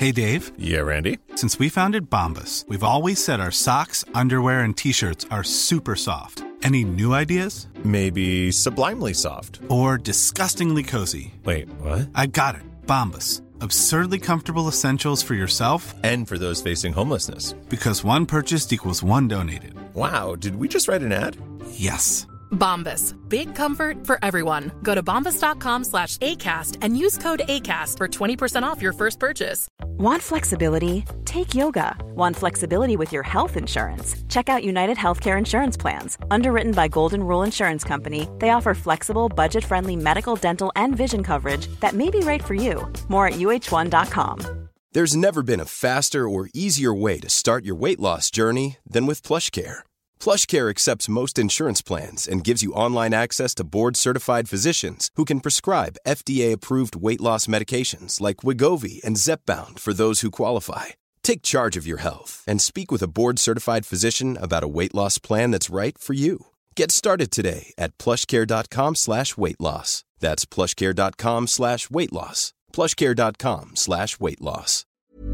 Hey, Dave. Yeah, Randy. Since we founded Bombas, we've always said our socks, underwear, and T-shirts are super soft. Any new ideas? Maybe sublimely soft. Or disgustingly cozy. Wait, what? I got it. Bombas. Absurdly comfortable essentials for yourself and for those facing homelessness. Because one purchased equals one donated. Wow, did we just write an ad? Yes. Bombas. Big comfort for everyone. Go to bombas.com/ACAST and use code ACAST for 20% off your first purchase. Want flexibility? Take yoga. Want flexibility with your health insurance? Check out United Healthcare Insurance Plans. Underwritten by Golden Rule Insurance Company, they offer flexible, budget-friendly medical, dental, and vision coverage that may be right for you. More at uh1.com. There's never been a faster or easier way to start your weight loss journey than with PlushCare. PlushCare accepts most insurance plans and gives you online access to board-certified physicians who can prescribe FDA-approved weight loss medications like Wegovy and Zepbound for those who qualify. Take charge of your health and speak with a board-certified physician about a weight loss plan that's right for you. Get started today at plushcare.com/weightloss. That's plushcare.com/weightloss. plushcare.com/weightloss.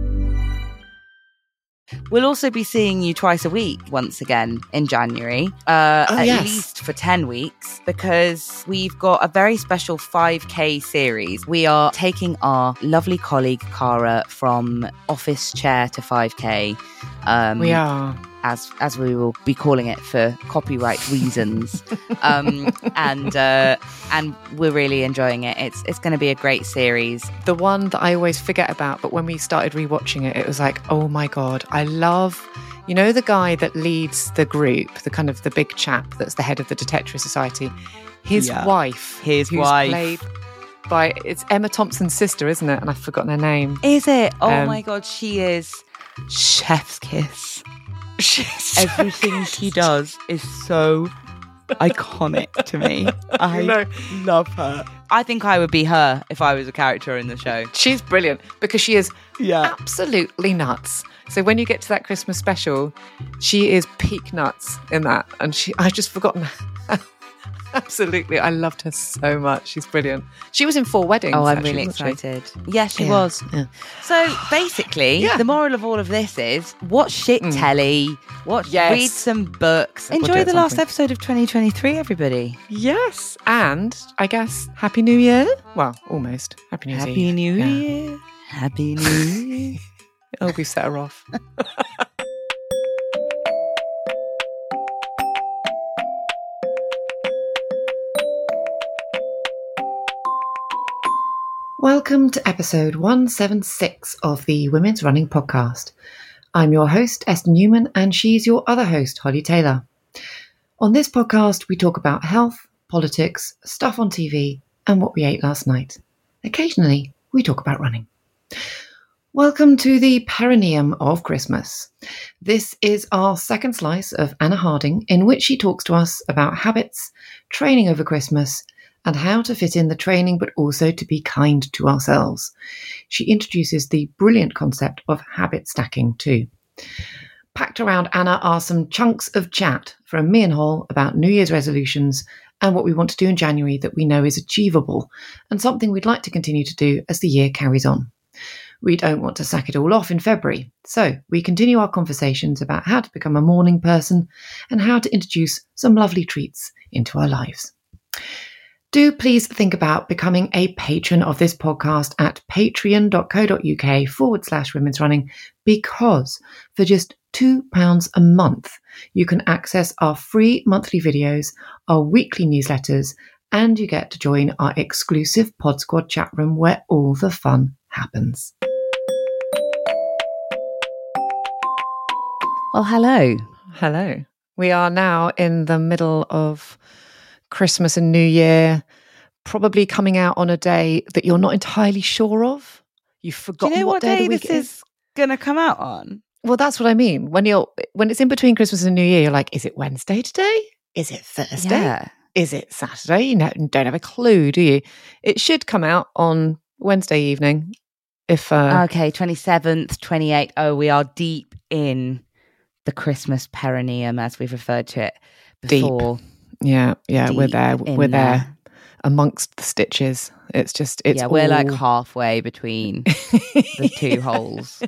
We'll also be seeing you twice a week once again in January, at least for 10 weeks, because we've got a very special 5K series. We are taking our lovely colleague Cara from office chair to 5K. We are. As we will be calling it for copyright reasons. And we're really enjoying it. It's going to be a great series. The one that I always forget about, but when we started rewatching it, it was like, oh my God, I love, you know, the guy that leads the group, the kind of the big chap that's the head of the Detective Society, his wife. Who's played by, it's Emma Thompson's sister, isn't it? And I've forgotten her name. Is it? Oh my God, she is chef's kiss. Everything she does is so iconic to me. I love her. I think I would be her if I was a character in the show. She's brilliant because she is absolutely nuts. So when you get to that Christmas special, she is peak nuts in that. And I've just forgotten. Absolutely. I loved her so much. She's brilliant. She was in 4 Weddings. Oh, I'm really excited. Yeah, she was. Yeah. So basically, the moral of all of this is watch shit telly, read some books. Enjoy the last episode of 2023, everybody. Yes. And I guess Happy New Year. Well, almost. Happy New Year. Happy New Year. Happy New Year. Oh, we set her off. Welcome to episode 176 of the Women's Running Podcast. I'm your host, Esther Newman, and she's your other host, Holly Taylor. On this podcast, we talk about health, politics, stuff on TV, and what we ate last night. Occasionally, we talk about running. Welcome to the perineum of Christmas. This is our second slice of Anna Harding, in which she talks to us about habits, training over Christmas, and how to fit in the training, but also to be kind to ourselves. She introduces the brilliant concept of habit stacking too. Packed around Anna are some chunks of chat from me and Hall about New Year's resolutions and what we want to do in January that we know is achievable and something we'd like to continue to do as the year carries on. We don't want to sack it all off in February, so we continue our conversations about how to become a morning person and how to introduce some lovely treats into our lives. Do please think about becoming a patron of this podcast at patreon.co.uk/women's running, because for just £2 a month, you can access our free monthly videos, our weekly newsletters, and you get to join our exclusive Pod Squad chat room where all the fun happens. Well, hello. Hello. We are now in the middle of Christmas and New Year, probably coming out on a day that you're not entirely sure of. You've forgotten. Do you know what day this is going to come out on? Well, that's what I mean. When it's in between Christmas and New Year, you're like, is it Wednesday today? Is it Thursday? Yeah. Is it Saturday? You don't have a clue, do you? It should come out on Wednesday evening. Okay, 27th, 28th. Oh, we are deep in the Christmas perineum, as we've referred to it before. Deep. Yeah, we're there. amongst the stitches. It's we're like halfway between the two holes.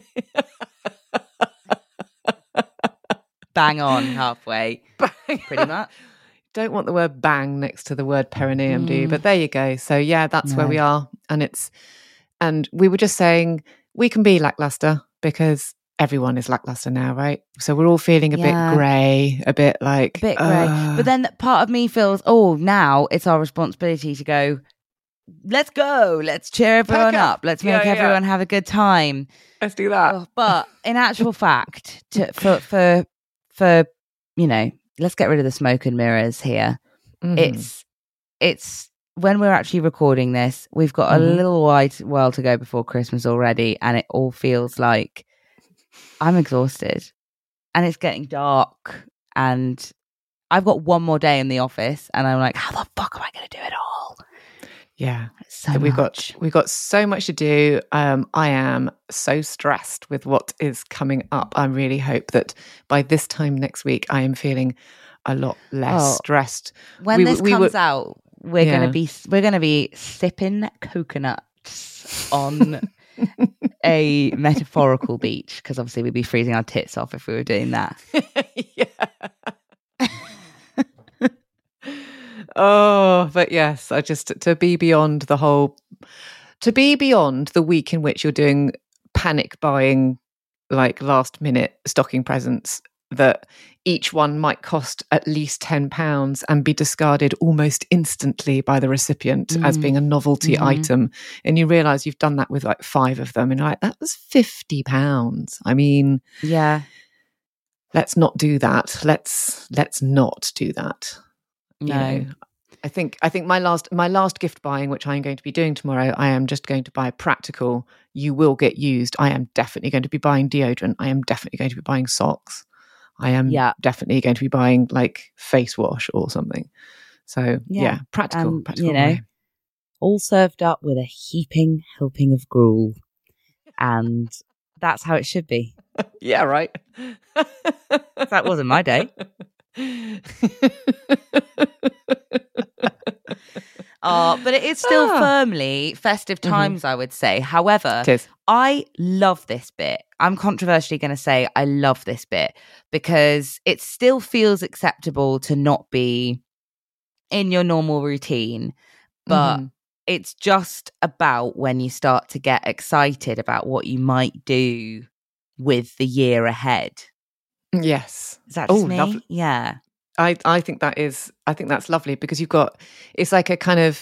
Bang on halfway, pretty much. Don't want the word bang next to the word perineum, do you? But there you go. So yeah, that's where we are. And we were just saying we can be lackluster because everyone is lackluster now, right? So we're all feeling a bit grey, a bit grey. But then part of me feels, now it's our responsibility to go, let's go, let's cheer everyone up, let's make everyone have a good time. Let's do that. But in actual fact, for let's get rid of the smoke and mirrors here. It's when we're actually recording this, we've got a little while to go before Christmas already, and it all feels like I'm exhausted, and it's getting dark, and I've got one more day in the office, and I'm like, how the fuck am I going to do it all? Yeah, we've got so much to do. I am so stressed with what is coming up. I really hope that by this time next week, I am feeling a lot less stressed. When this comes out, we're gonna be sipping coconuts on a metaphorical beach, because obviously we'd be freezing our tits off if we were doing that. But yes, to be beyond the week in which you're doing panic buying, like last minute stocking presents that each one might cost at least £10 and be discarded almost instantly by the recipient as being a novelty item. And you realise you've done that with like 5 of them, and you're like, that was £50. I mean, let's not do that. Let's not do that. No. You know, I think my last gift buying, which I'm going to be doing tomorrow, I am just going to buy practical, you will get used. I am definitely going to be buying deodorant. I am definitely going to be buying socks. I am definitely going to be buying like face wash or something. So practical. You know, all served up with a heaping helping of gruel, and that's how it should be. Yeah, right. That wasn't my day. But it is still firmly festive times, I would say. However, I love this bit. I'm controversially going to say I love this bit because it still feels acceptable to not be in your normal routine, but it's just about when you start to get excited about what you might do with the year ahead. Yes. Is that just me? Lovely. Yeah. I think that's lovely because it's like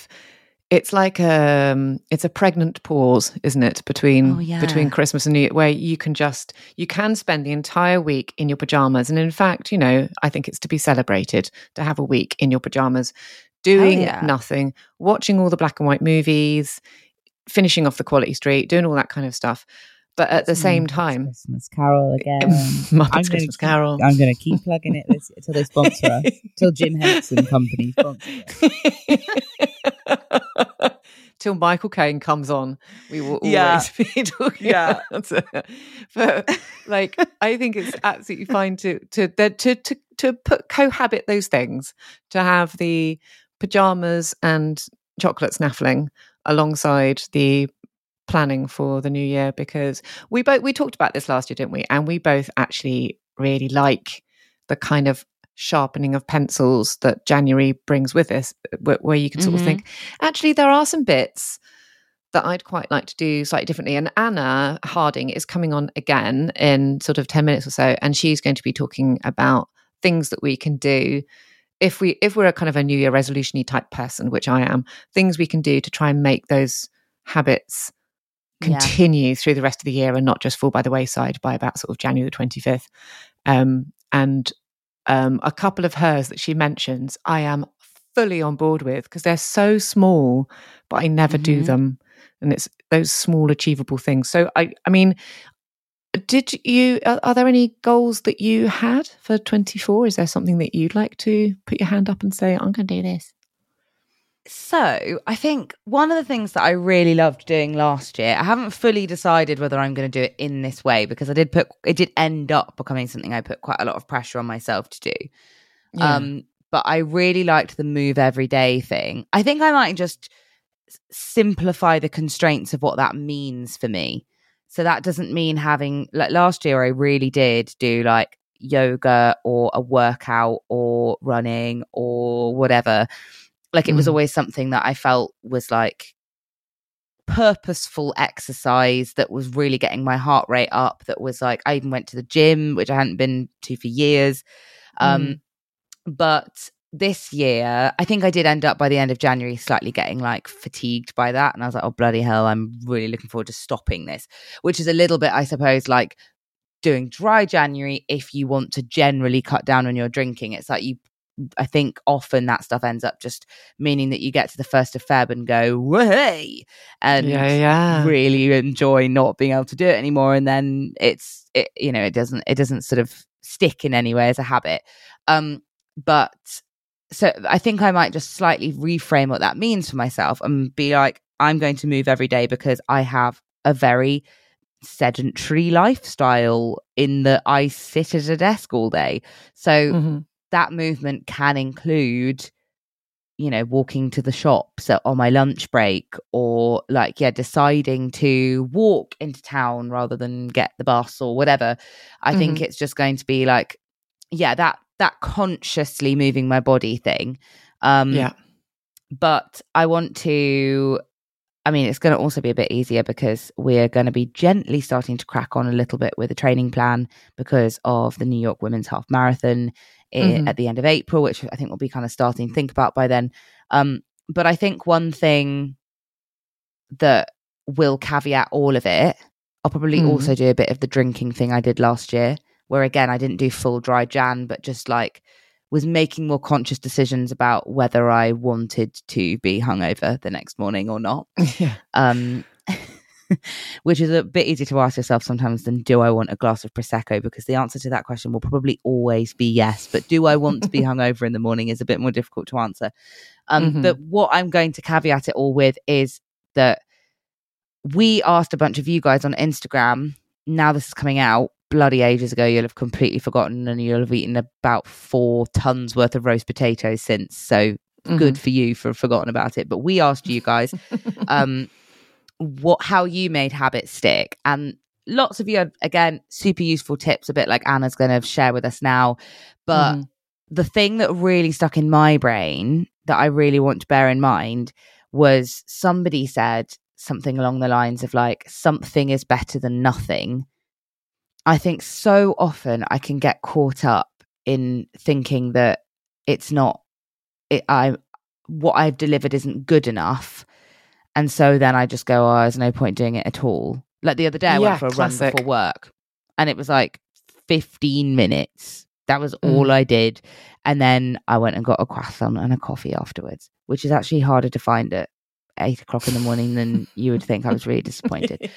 a pregnant pause, isn't it, between Christmas and New Year, where you can spend the entire week in your pajamas. And in fact, you know, I think it's to be celebrated to have a week in your pajamas, doing nothing, watching all the black and white movies, finishing off the Quality Street, doing all that kind of stuff. But at the same time, Christmas Carol again. Muppets Christmas Carol. I'm going to keep plugging it until they sponsor us. Till Jim Henson Company sponsor us. Till Michael Caine comes on, we will always be talking about it. But like, I think it's absolutely fine to cohabit those things, to have the pajamas and chocolate snaffling alongside the planning for the new year, because we talked about this last year, didn't we? And we both actually really like the kind of sharpening of pencils that January brings with us, where you can sort of think, actually, there are some bits that I'd quite like to do slightly differently. And Anna Harding is coming on again in sort of 10 minutes or so, and she's going to be talking about things that we can do if we're a kind of a New Year resolution-y type person, which I am, things we can do to try and make those habits continue through the rest of the year and not just fall by the wayside by about sort of January the 25th. And a couple of hers that she mentions, I am fully on board with, because they're so small, but I never do them. And it's those small achievable things. So I mean, are there any goals that you had for 24? Is there something that you'd like to put your hand up and say, I'm going to do this? So I think one of the things that I really loved doing last year, I haven't fully decided whether I'm going to do it in this way, because it did end up becoming something I put quite a lot of pressure on myself to do. but I really liked the move every day thing. I think I might just simplify the constraints of what that means for me. So that doesn't mean having, like last year, I really did do like yoga or a workout or running or whatever. Like it was always something that I felt was like purposeful exercise that was really getting my heart rate up. That was like, I even went to the gym, which I hadn't been to for years. But this year, I think I did end up by the end of January slightly getting like fatigued by that. And I was like, oh, bloody hell, I'm really looking forward to stopping this, which is a little bit, I suppose, like doing dry January if you want to generally cut down on your drinking. It's like I think often that stuff ends up just meaning that you get to the 1st of Feb and go, hey, and really enjoy not being able to do it anymore. And then it doesn't sort of stick in any way as a habit. But so I think I might just slightly reframe what that means for myself and be like, I'm going to move every day because I have a very sedentary lifestyle in that I sit at a desk all day. So that movement can include, walking to the shops on my lunch break, or deciding to walk into town rather than get the bus or whatever. I think it's just going to be like, that consciously moving my body thing. But I want to, it's going to also be a bit easier because we're going to be gently starting to crack on a little bit with a training plan because of the New York Women's Half Marathon at the end of April, which I think we'll be kind of starting to think about by then. But I think one thing that will caveat all of it, I'll probably also do a bit of the drinking thing I did last year, where again, I didn't do full dry Jan, but just like was making more conscious decisions about whether I wanted to be hungover the next morning or not. Which is a bit easier to ask yourself sometimes than do I want a glass of Prosecco, because the answer to that question will probably always be yes. But do I want to be hungover in the morning is a bit more difficult to answer. But what I'm going to caveat it all with is that we asked a bunch of you guys on Instagram. Now this is coming out bloody ages ago. You'll have completely forgotten and you'll have eaten about 4 tons worth of roast potatoes since. So good for you for forgotten about it. But we asked you guys how you made habits stick, and lots of you had, again, super useful tips, a bit like Anna's going to share with us now. But the thing that really stuck in my brain that I really want to bear in mind was somebody said something along the lines of like, something is better than nothing. I think so often I can get caught up in thinking that it's not, what I've delivered isn't good enough. And so then I just go, there's no point doing it at all. Like the other day I went for a run before work and it was like 15 minutes. That was all I did. And then I went and got a croissant and a coffee afterwards, which is actually harder to find at 8 o'clock in the morning than you would think. I was really disappointed.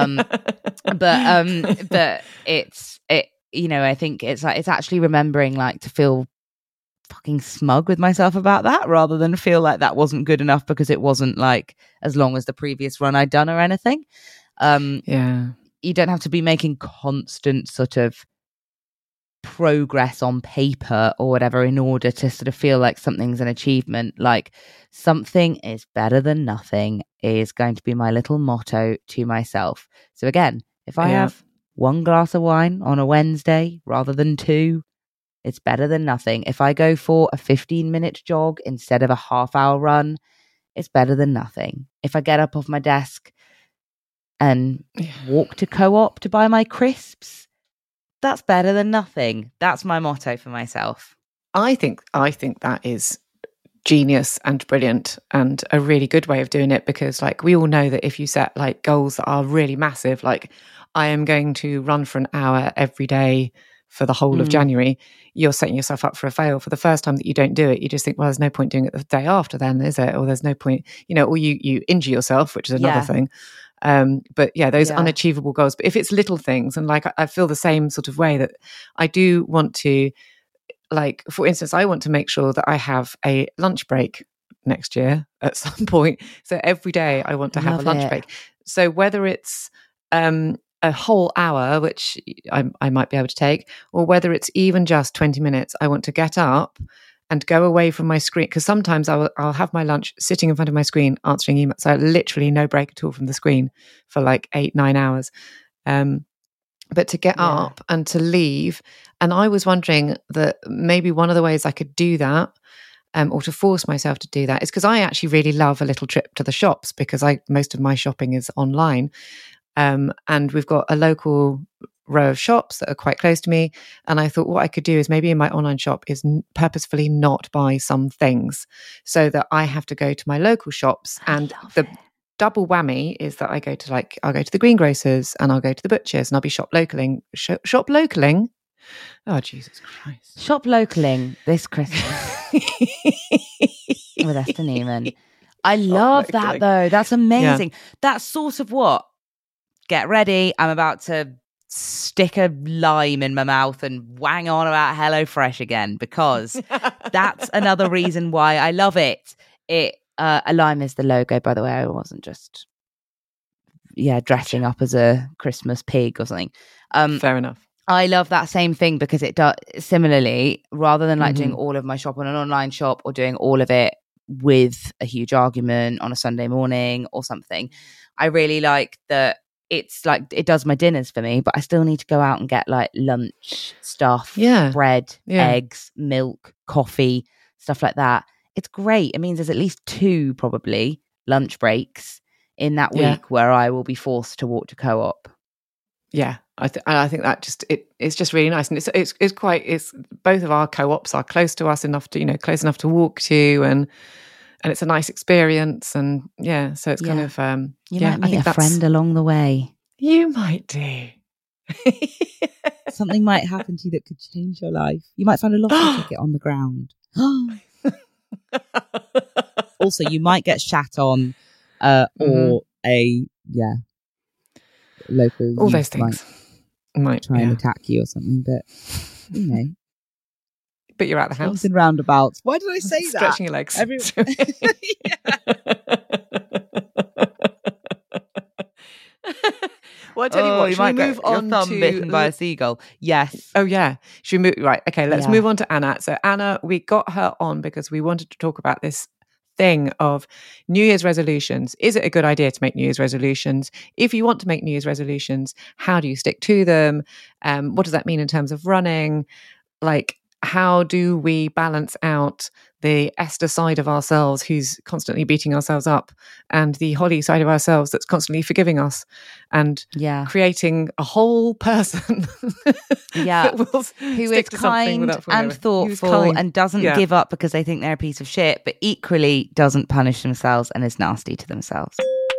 But it's I think it's like, it's actually remembering like to feel fucking smug with myself about that rather than feel like that wasn't good enough because it wasn't like as long as the previous run I'd done or anything. You don't have to be making constant sort of progress on paper or whatever in order to sort of feel like something's an achievement. Like something is better than nothing is going to be my little motto to myself. So again, if I have 1 glass of wine on a Wednesday rather than 2, it's better than nothing. If I go for a 15-minute jog instead of a half-hour run, it's better than nothing. If I get up off my desk and walk to Co-op to buy my crisps, that's better than nothing. That's my motto for myself. I think that is genius and brilliant and a really good way of doing it, because like we all know that if you set like goals that are really massive, like I am going to run for an hour every day for the whole of January, you're setting yourself up for a fail. For the first time that you don't do it, you just think, well, there's no point doing it the day after then, is it? Or there's no point, or you injure yourself, which is another thing. But those unachievable goals. But if it's little things, and like I feel the same sort of way, that I do want to, like, for instance, I want to make sure that I have a lunch break next year at some point. So every day I want to have a lunch break. So whether it's a whole hour, which I might be able to take, or whether it's even just 20 minutes, I want to get up and go away from my screen, because sometimes I'll have my lunch sitting in front of my screen answering emails, so literally no break at all from the screen for like 8-9 hours. But to get up and to leave, and I was wondering that maybe one of the ways I could do that, or to force myself to do that, is because I actually really love a little trip to the shops, because most of my shopping is online, and we've got a local row of shops that are quite close to me, and I thought what I could do is maybe in my online shop is purposefully not buy some things, so that I have to go to my local shops. And the double whammy is that I'll go to the greengrocers and I'll go to the butchers and I'll be shop localing. Oh, Jesus Christ. Shop localing this Christmas with Esther Newman. I love that though. That's amazing. Yeah. That's sort of what, get ready, I'm about to stick a lime in my mouth and wang on about HelloFresh again, because that's another reason why I love it. A lime is the logo, by the way. I wasn't just dressing up as a Christmas pig or something. Fair enough. I love that same thing, because it does similarly, rather than like doing all of my shop on an online shop or doing all of it with a huge argument on a Sunday morning or something. I really like that. It's like, it does my dinners for me, but I still need to go out and get like lunch stuff, bread, eggs, milk, coffee, stuff like that. It's great. It means there's at least 2 probably lunch breaks in that week where I will be forced to walk to Co-op. Yeah, I think that it's just really nice, and it's both of our Co-ops are close to us enough to close enough to walk to, and it's a nice experience, and so it's kind of you might meet a friend along the way. You might do. Something might happen to you that could change your life. You might find a lottery ticket on the ground. Also, you might get shat on, or a local. All those things might try and attack you or something, but But you're out the house. In roundabouts. Why did I say that? Stretching your legs. Well, I tell you what, you might move on your thumb to bitten by a seagull. Yes. Oh yeah. Should we move? Right. Okay. Let's move on to Anna. So Anna, we got her on because we wanted to talk about this thing of New Year's resolutions. Is it a good idea to make New Year's resolutions? If you want to make New Year's resolutions, how do you stick to them? What does that mean in terms of running? Like, how do we balance out the Esther side of ourselves who's constantly beating ourselves up, and the Holly side of ourselves that's constantly forgiving us, and creating a whole person who is kind and thoughtful and doesn't give up because they think they're a piece of shit, but equally doesn't punish themselves and is nasty to themselves.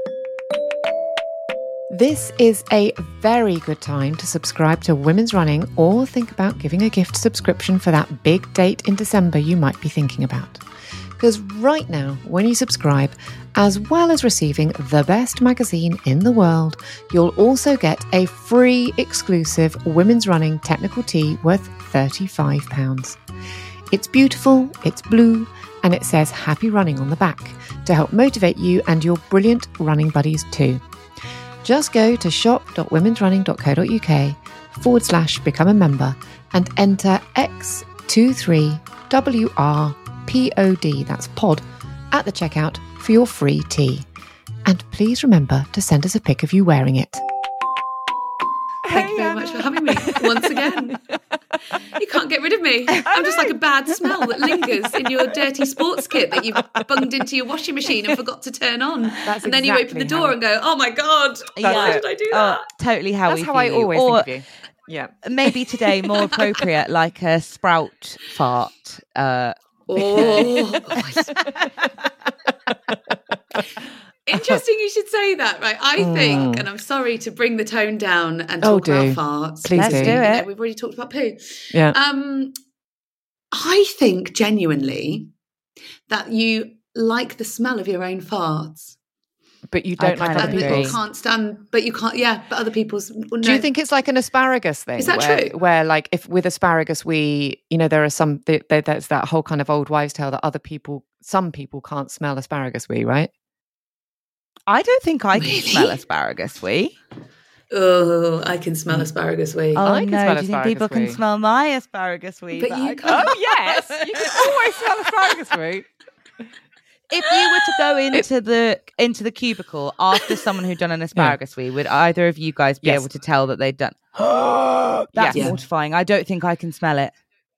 This is a very good time to subscribe to Women's Running, or think about giving a gift subscription for that big date in December you might be thinking about. Because right now, when you subscribe, as well as receiving the best magazine in the world, you'll also get a free exclusive Women's Running technical tee worth £35. It's beautiful, it's blue, and it says Happy Running on the back to help motivate you and your brilliant running buddies too. Just go to shop.womensrunning.co.uk/become a member and enter X23WRPOD, that's pod, at the checkout for your free tee. And please remember to send us a pic of you wearing it. Thank you very much for having me once again. You can't get rid of me. I'm just like a bad smell that lingers in your dirty sports kit that you've bunged into your washing machine and forgot to turn on. And then you open the door and go, oh my God, why did I do that? Totally how That's how I always think of you. Yeah. Maybe today more appropriate, like a sprout fart. Interesting you should say that, right? I think, and I'm sorry to bring the tone down and talk about farts. Please do it. We've already talked about poo. Yeah. I think genuinely that you like the smell of your own farts. But you don't like other people's. You can't stand, but you can't, but other people's. No. Do you think it's like an asparagus thing? Is that true? Where like, if with asparagus, there are some, there's that whole kind of old wives' tale that some people can't smell asparagus right? I don't think I can smell asparagus Oh, I can smell asparagus wee. Oh, I can smell do you think people asparagus can smell my asparagus wee? But you I can't. Oh, yes. You can always smell asparagus root. If you were to go into the cubicle after someone who'd done an asparagus wee, would either of you guys be Yes. able to tell that they'd done? That's Yes. mortifying. I don't think I can smell it.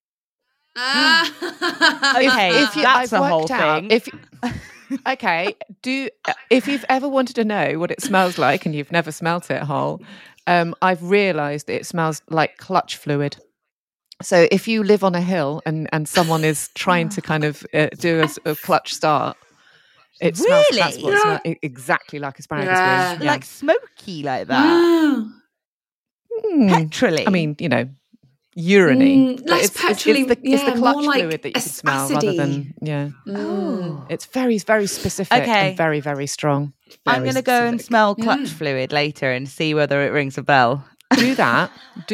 Okay, That's a I've whole worked out, thing. If you've ever wanted to know what it smells like and you've never smelt it whole, I've realised it smells like clutch fluid. So if you live on a hill and someone is trying to kind of do a clutch start, it smells that's what it smells exactly like asparagus. Yeah. Yeah. Like smoky like that. Wow. Petrolly. I mean, urine-y. But Less it's petrolly, the more clutch like fluid that you can smell rather acidy. than Oh. It's very, very specific Okay. and very, very strong. I'm Very going to go and specific. smell clutch fluid later and see whether it rings a bell. do that,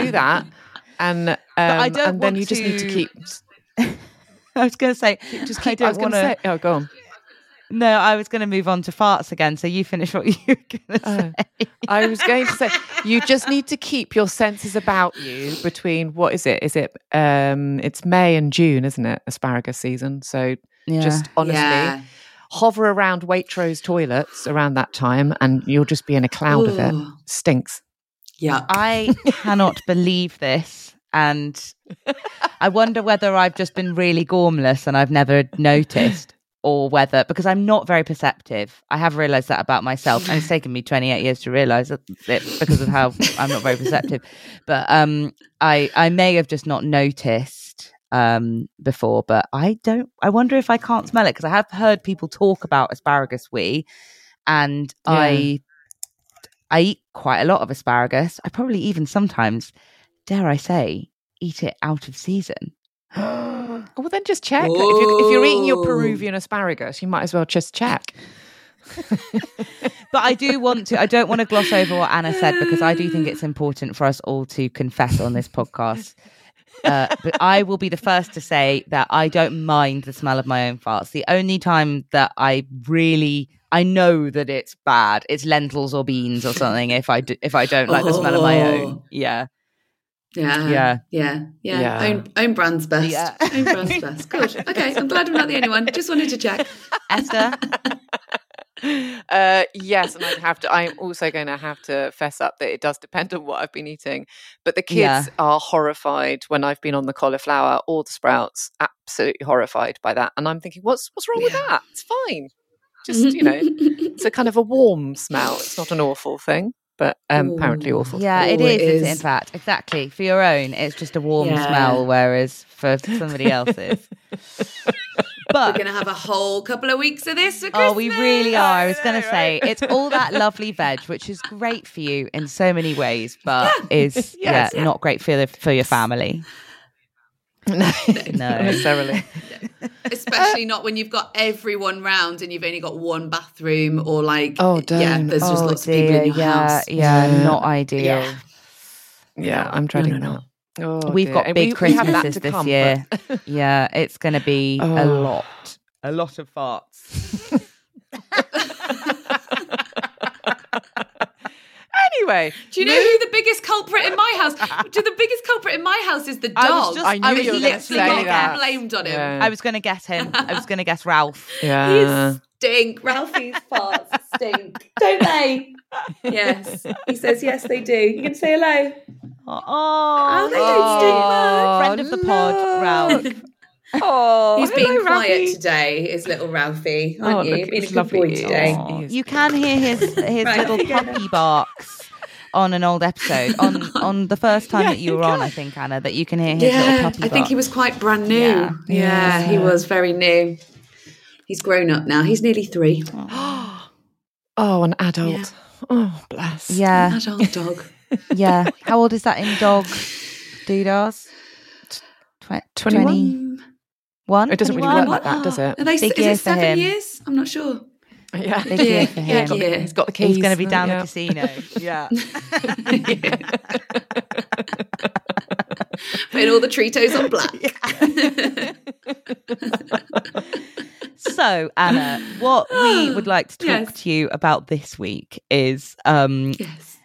and I don't and then want you just need to to- keep. I was going to say, Just I keep. don't I was going to wanna- say. Oh, go on. No, I was going to move on to farts again. So you finish what you were going to say. I was going to say you just need to keep your senses about you between what is it? Is it? It's May and June, isn't it? Asparagus season. So just honestly, hover around Waitrose toilets around that time, and you'll just be in a cloud of it. Ooh. Stinks. Yuck. I cannot believe this. And I wonder whether I've just been really gormless and I've never noticed, or whether, because I'm not very perceptive. I have realised that about myself, and it's taken me 28 years to realise it because of how I'm not very perceptive. But I may have just not noticed before, but I wonder if I can't smell it, because I have heard people talk about asparagus wee, and I eat quite a lot of asparagus. I probably even sometimes, dare I say, eat it out of season. Well, then just check. If you're eating your Peruvian asparagus, you might as well just check. But I don't want to gloss over what Anna said, because I do think it's important for us all to confess on this podcast. But I will be the first to say that I don't mind the smell of my own farts. The only time that I know that it's bad, it's lentils or beans or something. If I don't like the smell of my own, Yeah. Own brand's best. Yeah. Own brand's best. Good. Okay, I'm glad I'm not the only one. Just wanted to check. Esther. Yes, and I'm also going to have to fess up that it does depend on what I've been eating. But the kids are horrified when I've been on the cauliflower or the sprouts. Absolutely horrified by that. And I'm thinking, what's wrong with that? It's fine. Just it's a kind of a warm smell. It's not an awful thing, but apparently awful. Yeah, it Oh, is. it is. In fact, exactly. For your own, it's just a warm smell, whereas for somebody else's. But We're going to have a whole couple of weeks of this for Christmas. oh, we really are. I was going to say, it's all that lovely veg, which is great for you in so many ways, but is not great for your family. No, not necessarily. Especially not when you've got everyone round and you've only got one bathroom, or like, Oh, don't. there's just lots of people in your house. Yeah, not ideal. Yeah, I'm dreading that. Oh, We've dear. got And big we have that Christmases to this come, year. but- Yeah, it's going to be a lot of farts. Anyway, Do you know who the biggest culprit in my house? The biggest culprit in my house is the dog. I knew you were gonna literally say got that. blamed on him. Yeah. I was going to guess him. I was going to guess Ralph. Yeah. Stink. Ralphie's farts stink, don't they? Yes. He says yes, they do. You can say hello. Oh, they don't stink much. Friend of the pod, Ralph. Oh, He's being hello, quiet Ralphie. today, is little Ralphie, aren't you? look at Being a his good lovely boy ears. today. He is. You can hear his Right, little here you go. puppy barks on an old episode. On the first time that you were on, I think, Anna, that you can hear his little Yeah, puppy I think he bark. was quite brand new. Yeah, he was very new. He's grown up now. He's nearly 3. Oh, an adult. Oh, bless. Yeah, Adult dog. yeah. How old is that in dog doodahs? 21? 21? It doesn't really work like that, does it? Are they, Big is year it for 7 him. years? I'm not sure. Yeah. Big year for him. Big year. He's got the keys. He's going to be down Yeah. the casino. Yeah. Putting all the Tritos on black. So, Anna, what we would like to talk Yes. to you about this week is Yes.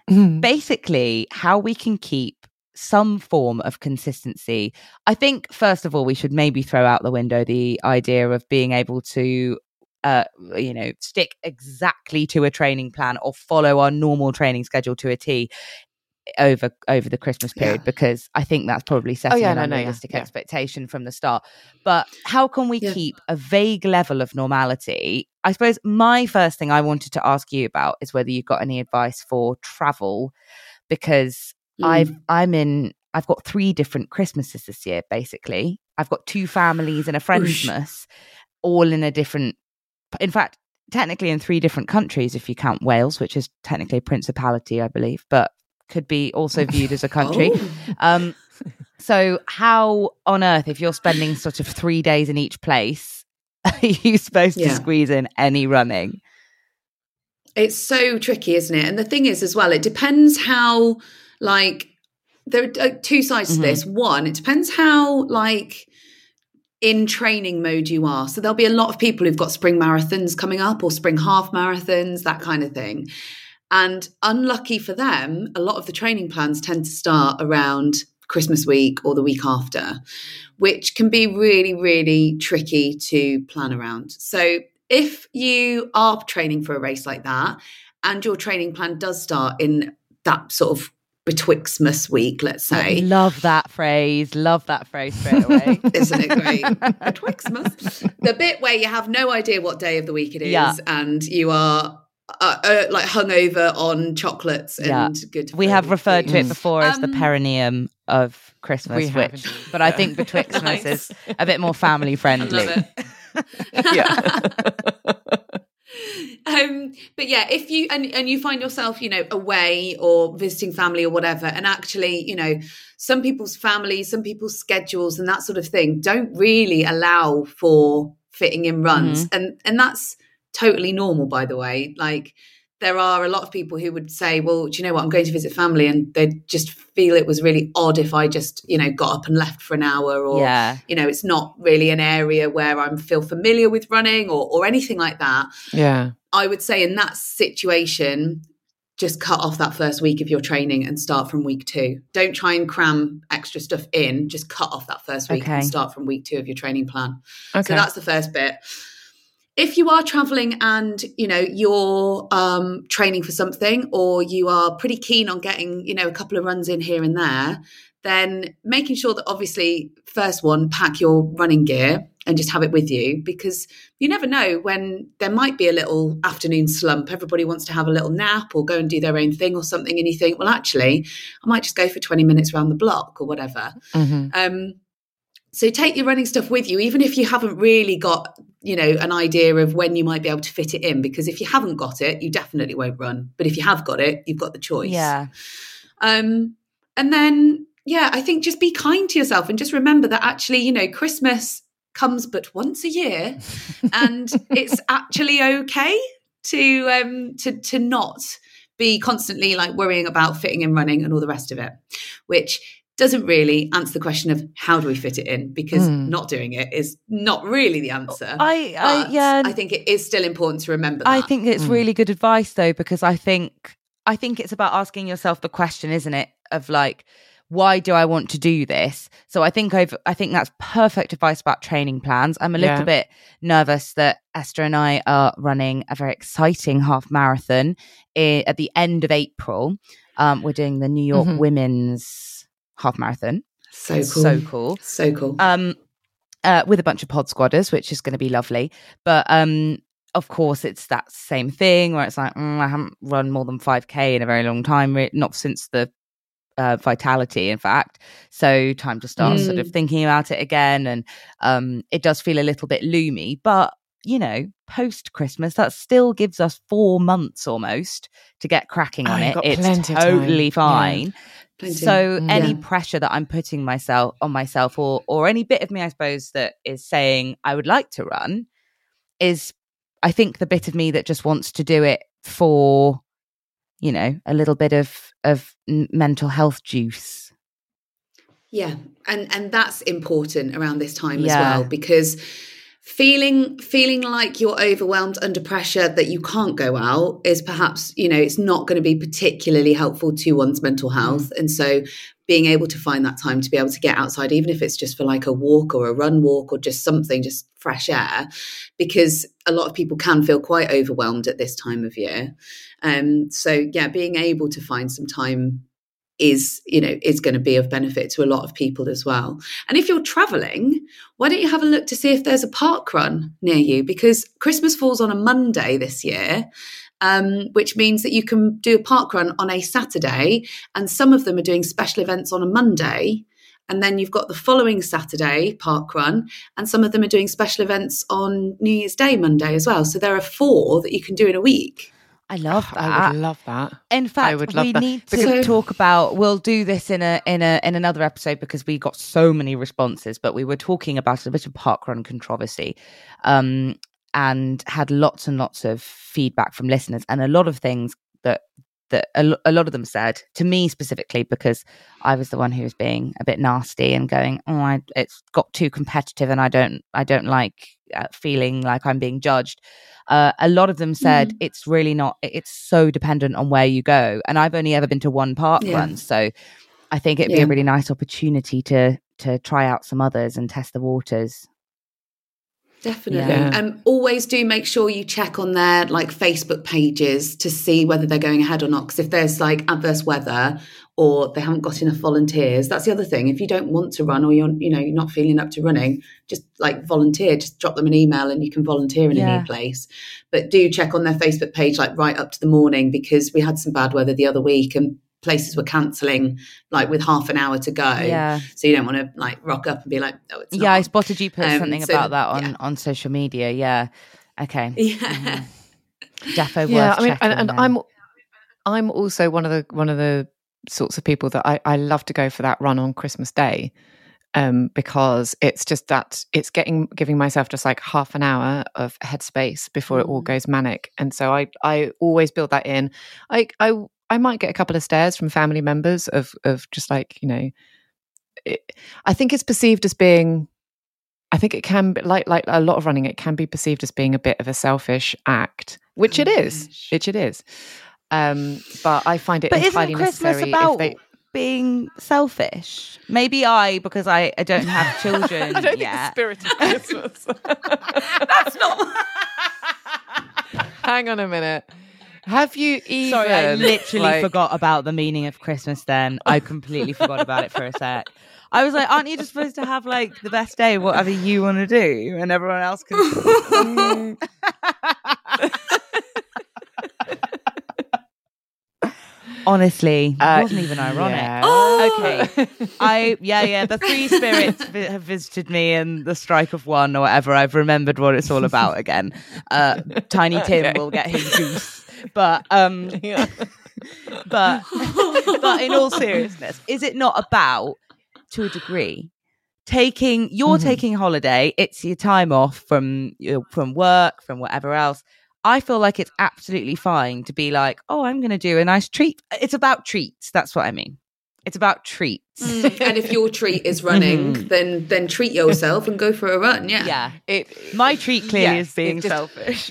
basically how we can keep some form of consistency. I think, first of all, we should maybe throw out the window the idea of being able to stick exactly to a training plan or follow our normal training schedule to a T over the Christmas period, because I think that's probably setting an unrealistic expectation from the start. But how can we keep a vague level of normality? I suppose my first thing I wanted to ask you about is whether you've got any advice for travel, because I've got 3 different Christmases this year. Basically, I've got 2 families and a Friendsmas, all in a different. In fact, technically in 3 different countries, if you count Wales, which is technically a principality, I believe, but could be also viewed as a country. So how on earth, if you're spending sort of 3 days in each place, are you supposed to squeeze in any running? It's so tricky, isn't it? And the thing is as well, it depends how, like, there are 2 sides to this. One, it depends how, like, in training mode you are. So there'll be a lot of people who've got spring marathons coming up or spring half marathons, that kind of thing. And unlucky for them, a lot of the training plans tend to start around Christmas week or the week after, which can be really, really tricky to plan around. So if you are training for a race like that and your training plan does start in that sort of betwixtmas week, let's say. Love that phrase straight away. Isn't it great? Betwixtmas. The bit where you have no idea what day of the week it is and you are like hungover on chocolates and good. We have referred to it before as the perineum of Christmas, but I think Betwixtmas is a bit more family friendly. I love it. But yeah, if you and you find yourself, away or visiting family or whatever, and actually, some people's families, some people's schedules and that sort of thing don't really allow for fitting in runs, and that's totally normal, by the way. Like, there are a lot of people who would say, well, do you know what, I'm going to visit family, and they just feel it was really odd if I just, got up and left for an hour, or, it's not really an area where I feel familiar with running or anything like that. Yeah. I would say in that situation, just cut off that first week of your training and start from week 2. Don't try and cram extra stuff in. Just cut off that first week and start from week 2 of your training plan. Okay. So that's the first bit. If you are traveling and, you're training for something, or you are pretty keen on getting, a couple of runs in here and there, then making sure that, obviously, first one, pack your running gear and just have it with you, because you never know when there might be a little afternoon slump. Everybody wants to have a little nap or go and do their own thing or something. And you think, well, actually, I might just go for 20 minutes around the block or whatever. So take your running stuff with you, even if you haven't really got, an idea of when you might be able to fit it in, because if you haven't got it, you definitely won't run. But if you have got it, you've got the choice. Yeah. And then, I think just be kind to yourself and just remember that actually, Christmas comes but once a year, and it's actually okay to not be constantly like worrying about fitting in running and all the rest of it, which doesn't really answer the question of how do we fit it in, because not doing it is not really the answer. I think it is still important to remember that. I think it's really good advice, though, because I think it's about asking yourself the question, isn't it, of like, why do I want to do this? So I think that's perfect advice about training plans. I'm a little bit nervous that Esther and I are running a very exciting half marathon at the end of April. We're doing the New York Women's half marathon. So cool. With a bunch of pod squadders, which is going to be lovely. But of course, it's that same thing where it's like, I haven't run more than 5K in a very long time, not since the Vitality, in fact. So time to start sort of thinking about it again. And it does feel a little bit loomy, but post Christmas, that still gives us 4 months almost to get cracking on it. It's totally fine. So any pressure that I'm putting on myself or any bit of me, I suppose, that is saying I would like to run is, I think, the bit of me that just wants to do it for, a little bit of mental health juice. Yeah. And that's important around this time as well, because Feeling like you're overwhelmed, under pressure, that you can't go out is perhaps, it's not going to be particularly helpful to one's mental health. And so being able to find that time to be able to get outside, even if it's just for like a walk or a run walk or just something, just fresh air, because a lot of people can feel quite overwhelmed at this time of year. So yeah, being able to find some time is going to be of benefit to a lot of people as well. And if you're traveling, why don't you have a look to see if there's a park run near you? Because Christmas falls on a Monday this year, which means that you can do a park run on a Saturday, and some of them are doing special events on a Monday. And then you've got the following Saturday park run, and some of them are doing special events on New Year's Day Monday as well. So there are 4 that you can do in a week. I love that. I would love that. In fact, we need to talk about. We'll do this in another episode because we got so many responses. But we were talking about a bit of parkrun controversy, and had lots and lots of feedback from listeners, and a lot of things that a lot of them said to me specifically, because I was the one who was being a bit nasty and going, it's got too competitive, and I don't like feeling like I'm being judged. A lot of them said it's really not. It's so dependent on where you go, and I've only ever been to one park run, so I think it'd be a really nice opportunity to try out some others and test the waters. Definitely. Always do make sure you check on their like Facebook pages to see whether they're going ahead or not. Because if there's like adverse weather or they haven't got enough volunteers, that's the other thing. If you don't want to run, or you're not feeling up to running, just like volunteer. Just drop them an email and you can volunteer in a new place. But do check on their Facebook page like right up to the morning, because we had some bad weather the other week and places were cancelling like with half an hour to go. So you don't want to like rock up and be like, oh, it's not. I spotted you put something about that on social media. Okay. Defo worth checking. And I'm also one of the sorts of people that I love to go for that run on Christmas Day, because it's just that it's giving myself just like half an hour of headspace before it all goes manic. And so I always build that in. I might get a couple of stares from family members of just like, I think it's perceived as being, I think it can be like a lot of running, it can be perceived as being a bit of a selfish act, which it is. But I find it entirely necessary. About being selfish? Maybe because I don't have children I don't yet. think the spirit of Christmas. That's not... Hang on a minute. Have you even... Sorry, I literally forgot about the meaning of Christmas then. I completely forgot about it for a sec. I was like, aren't you just supposed to have like the best day, whatever you want to do, and everyone else can... Honestly, it wasn't even ironic. Okay. The 3 spirits have visited me, and the strike of 1 or whatever. I've remembered what it's all about again. Tiny Tim will get his goose. But but in all seriousness, is it not about, to a degree, taking holiday? It's your time off from work, from whatever else. I feel like it's absolutely fine to be like, oh, I'm going to do a nice treat. It's about treats. That's what I mean. It's about treats. And if your treat is running, then treat yourself and go for a run. Yeah. My treat clearly is being selfish.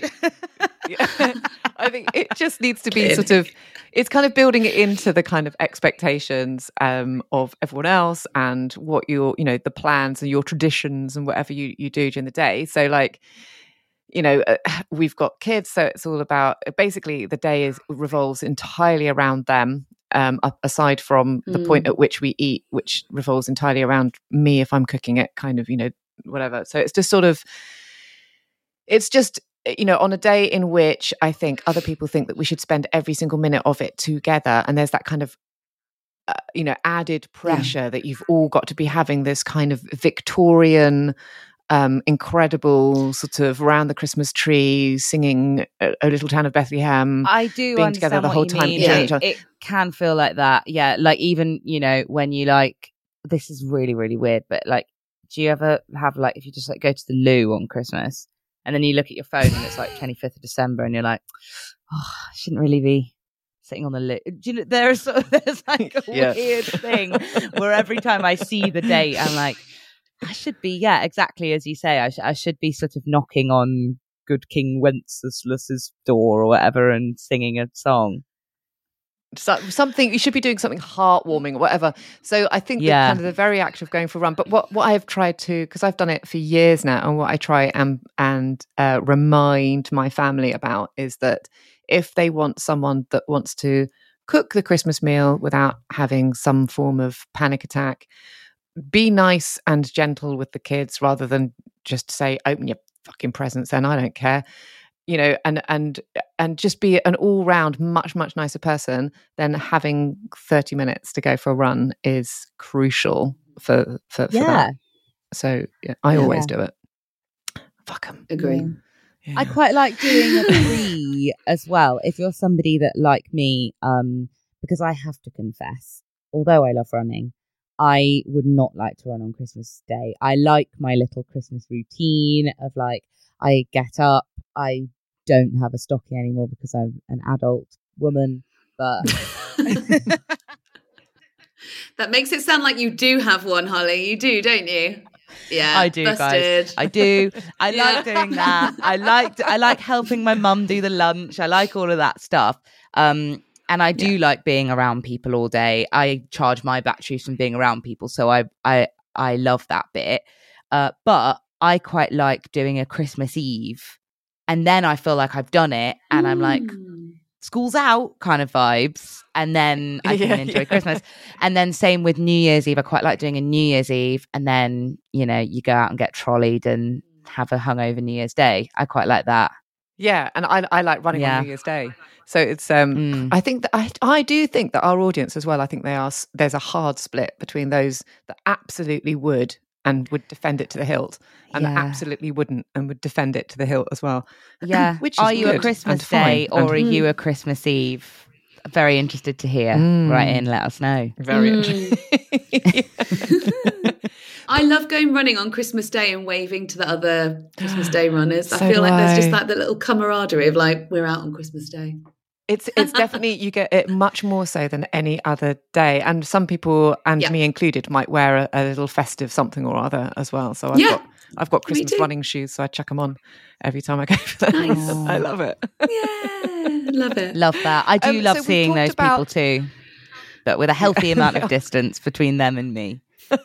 I think it just needs to be sort of, it's kind of building it into the kind of expectations of everyone else, and what your, the plans and your traditions and whatever you do during the day. So like, we've got kids, so it's all about, basically the day revolves entirely around them, aside from the point at which we eat, which revolves entirely around me if I'm cooking it, kind of, whatever. So it's just sort of, it's just, on a day in which I think other people think that we should spend every single minute of it together, and there's that kind of added pressure that you've all got to be having this kind of Victorian incredible sort of around the Christmas tree singing a Little Town of Bethlehem. I do being together the whole time. It can feel like that. Yeah, like even when you like, this is really really weird, but like, do you ever have like, if you just like go to the loo on Christmas and then you look at your phone and it's like 25th of December and you're like, oh, I shouldn't really be sitting on the loo. Do there's like a weird thing where every time I see the date I'm like, I should be, exactly as you say. I should be sort of knocking on Good King Wenceslas's door or whatever and singing a song. Something, you should be doing something heartwarming or whatever. So I think that kind of the very act of going for a run. But what I have tried to, because I've done it for years now, and what I try and remind my family about is that if they want someone that wants to cook the Christmas meal without having some form of panic attack, be nice and gentle with the kids rather than just say, open your fucking presents then, I don't care. You know, and just be an all-round much nicer person, then having 30 minutes to go for a run is crucial for that. So I always do it. Fuck 'em. Agree. Yeah. I quite like doing a free as well. If you're somebody that, like me, because I have to confess, although I love running, I would not like to run on Christmas Day. I like my little Christmas routine of like, I get up, I don't have a stocking anymore because I'm an adult woman, but that makes it sound like you do have one, Holly. You do, don't you? Yeah, I do, busted. Guys. I do. I like doing that. I like helping my mum do the lunch. I like all of that stuff. And I do like being around people all day. I charge my batteries from being around people, so I love that bit. But I quite like doing a Christmas Eve, and then I feel like I've done it, and I'm like, school's out kind of vibes, and then I can enjoy Christmas. And then same with New Year's Eve. I quite like doing a New Year's Eve, and then, you know, you go out and get trolleyed and have a hungover New Year's Day. I quite like that. Yeah, and I like running on New Year's Day. So it's I think that I do think that our audience as well, I think there's a hard split between those that absolutely would and would defend it to the hilt, and that absolutely wouldn't and would defend it to the hilt as well. Yeah. Which are you a Christmas Day or are you a Christmas Eve? Very interested to hear. Write in, let us know. Very interesting. I love going running on Christmas Day and waving to the other Christmas Day runners. I feel like there's just like the little camaraderie of like, we're out on Christmas Day. It's definitely, you get it much more so than any other day. And some people, and me included, might wear a little festive something or other as well. So I've got Christmas running shoes, so I chuck them on every time I go for them. Nice. I love it. Yeah, love it. Love that. I do love seeing those people too, but with a healthy amount of distance between them and me.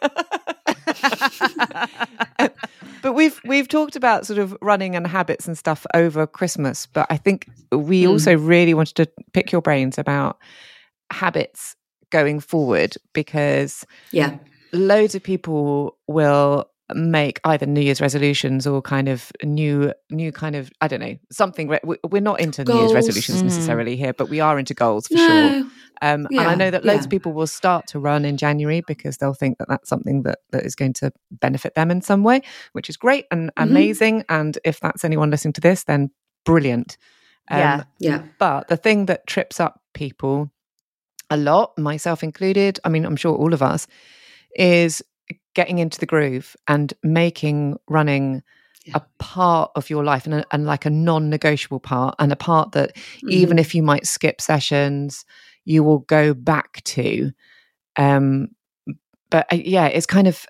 But we've talked about sort of running and habits and stuff over Christmas, but I think we also really wanted to pick your brains about habits going forward, because loads of people will make either New Year's resolutions or kind of new kind of, I don't know, something. We're not into goals. New Year's resolutions necessarily here, but we are into goals for sure. And I know that loads of people will start to run in January because they'll think that that's something that is going to benefit them in some way, which is great and amazing. And if that's anyone listening to this, then brilliant. But the thing that trips up people a lot, myself included, I mean, I'm sure all of us, is getting into the groove and making running a part of your life, and like a non-negotiable part, and a part that even if you might skip sessions, you will go back to. But it's kind of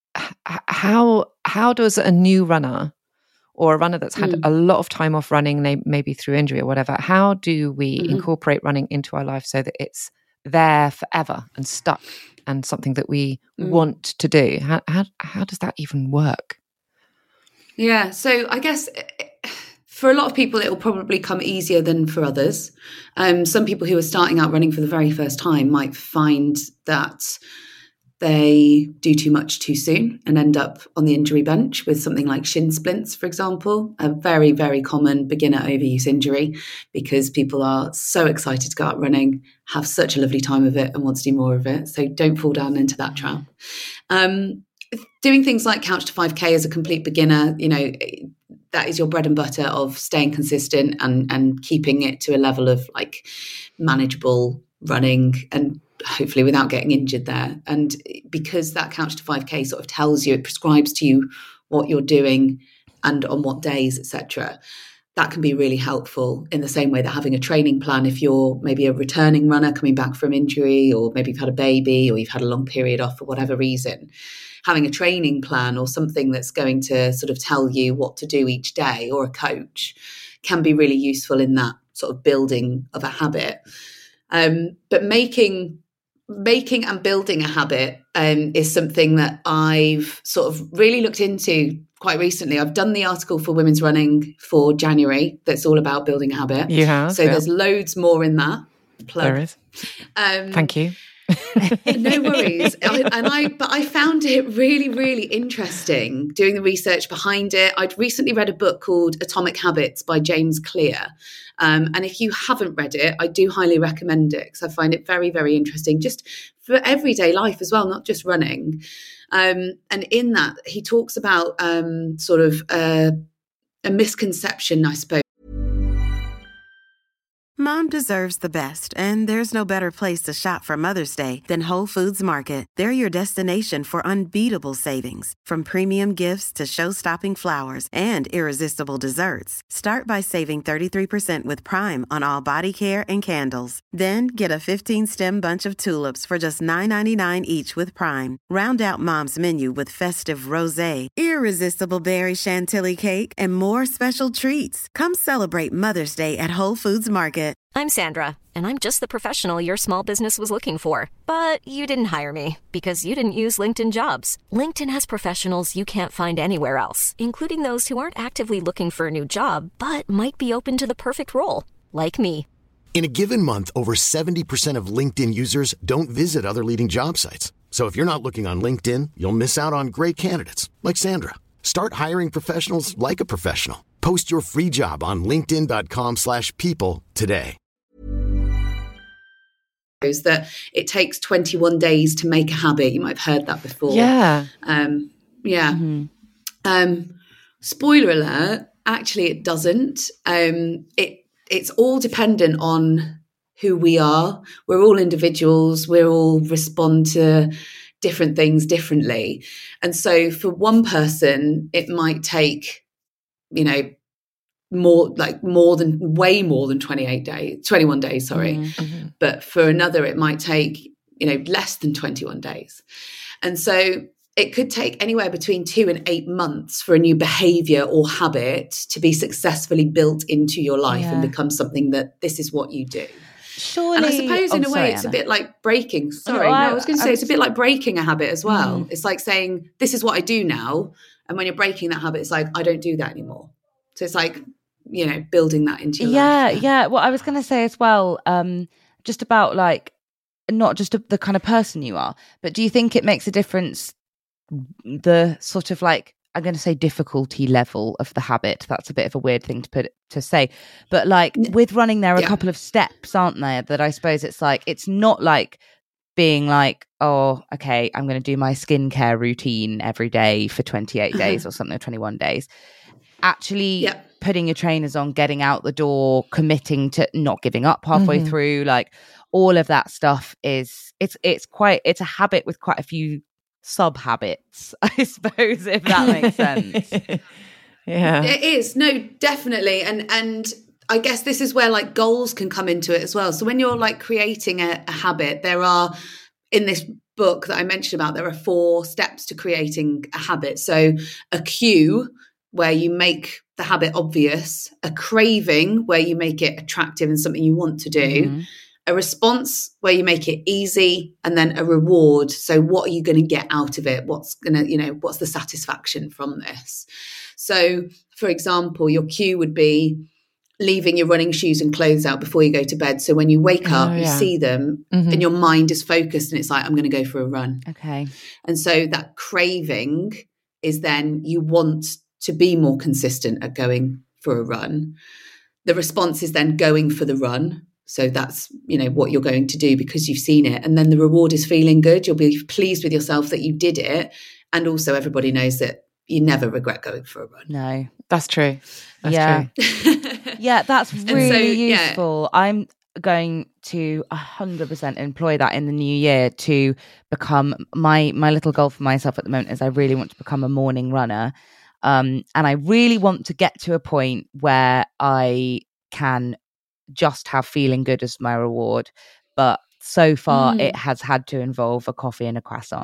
how does a new runner or a runner that's had a lot of time off running, maybe through injury or whatever, how do we incorporate running into our life so that it's there forever and stuck and something that we want to do? How does that even work? Yeah, so I guess for a lot of people, it will probably come easier than for others. Some people who are starting out running for the very first time might find that they do too much too soon and end up on the injury bench with something like shin splints, for example, a very, very common beginner overuse injury, because people are so excited to go out running, have such a lovely time of it and want to do more of it. So don't fall down into that trap. Doing things like Couch to 5K as a complete beginner, you know, that is your bread and butter of staying consistent and keeping it to a level of like manageable running and hopefully without getting injured there. And because that Couch to 5K sort of tells you, it prescribes to you what you're doing and on what days, etc., that can be really helpful, in the same way that having a training plan, if you're maybe a returning runner coming back from injury, or maybe you've had a baby or you've had a long period off for whatever reason, having a training plan or something that's going to sort of tell you what to do each day, or a coach, can be really useful in that sort of building of a habit. But making and building a habit is something that I've sort of really looked into quite recently. I've done the article for Women's Running for January that's all about building a habit. You have? So there's loads more in that. Plug. There is. Thank you. No worries. But I found it really, really interesting doing the research behind it. I'd recently read a book called Atomic Habits by James Clear. And if you haven't read it, I do highly recommend it, because I find it very, very interesting, just for everyday life as well, not just running. And in that, he talks about sort of a misconception, I suppose. Mom deserves the best, and there's no better place to shop for Mother's Day than Whole Foods Market. They're your destination for unbeatable savings, from premium gifts to show-stopping flowers and irresistible desserts. Start by saving 33% with Prime on all body care and candles. Then get a 15-stem bunch of tulips for just $9.99 each with Prime. Round out Mom's menu with festive rosé, irresistible berry chantilly cake, and more special treats. Come celebrate Mother's Day at Whole Foods Market. I'm Sandra, and I'm just the professional your small business was looking for. But you didn't hire me because you didn't use LinkedIn Jobs. LinkedIn has professionals you can't find anywhere else, including those who aren't actively looking for a new job, but might be open to the perfect role, like me. In a given month, over 70% of LinkedIn users don't visit other leading job sites. So if you're not looking on LinkedIn, you'll miss out on great candidates like Sandra. Start hiring professionals like a professional. Post your free job on linkedin.com/people today. That it takes 21 days to make a habit. You might have heard that before. Yeah. Spoiler alert, actually it doesn't. It's all dependent on who we are. We're all individuals. We all respond to different things differently. And so for one person, it might take, way more than 21 days, sorry. Mm-hmm. But for another, it might take, less than 21 days. And so it could take anywhere between 2 and 8 months for a new behavior or habit to be successfully built into your life and become something that this is what you do. Surely, and I suppose in a way it's a bit like breaking. I was going to say it's a bit like breaking a habit as well. It's like saying, this is what I do now. And when you're breaking that habit, it's like, I don't do that anymore. So it's like, building that into your life. Yeah. Well, I was going to say as well, just about like, not just the kind of person you are, but do you think it makes a difference, the sort of like, I'm going to say difficulty level of the habit? That's a bit of a weird thing to say, but like with running, there are a couple of steps, aren't there? That I suppose it's like, it's not like being like, oh, okay, I'm going to do my skincare routine every day for 28 days or something, or 21 days. Actually putting your trainers on, getting out the door, committing to not giving up halfway through, like all of that stuff it's a habit with quite a few sub habits, I suppose, if that makes sense. Yeah, it is. No, definitely. And I guess this is where like goals can come into it as well. So when you're like creating a habit, there are, in this book that I mentioned about, there are 4 steps to creating a habit. So a cue, where you make the habit obvious, a craving, where you make it attractive and something you want to do, a response, where you make it easy, and then a reward. So what are you going to get out of it? What's the satisfaction from this? So, for example, your cue would be leaving your running shoes and clothes out before you go to bed. So when you wake up, you see them and your mind is focused and it's like, I'm going to go for a run. Okay. And so that craving is then you want to be more consistent at going for a run. The response is then going for the run. So that's, what you're going to do because you've seen it. And then the reward is feeling good. You'll be pleased with yourself that you did it. And also everybody knows that you never regret going for a run. No, that's true. True. Yeah, that's really useful. I'm going to 100% employ that in the new year to become my little goal for myself at the moment is I really want to become a morning runner. And I really want to get to a point where I can just have feeling good as my reward. But so far it has had to involve a coffee and a croissant.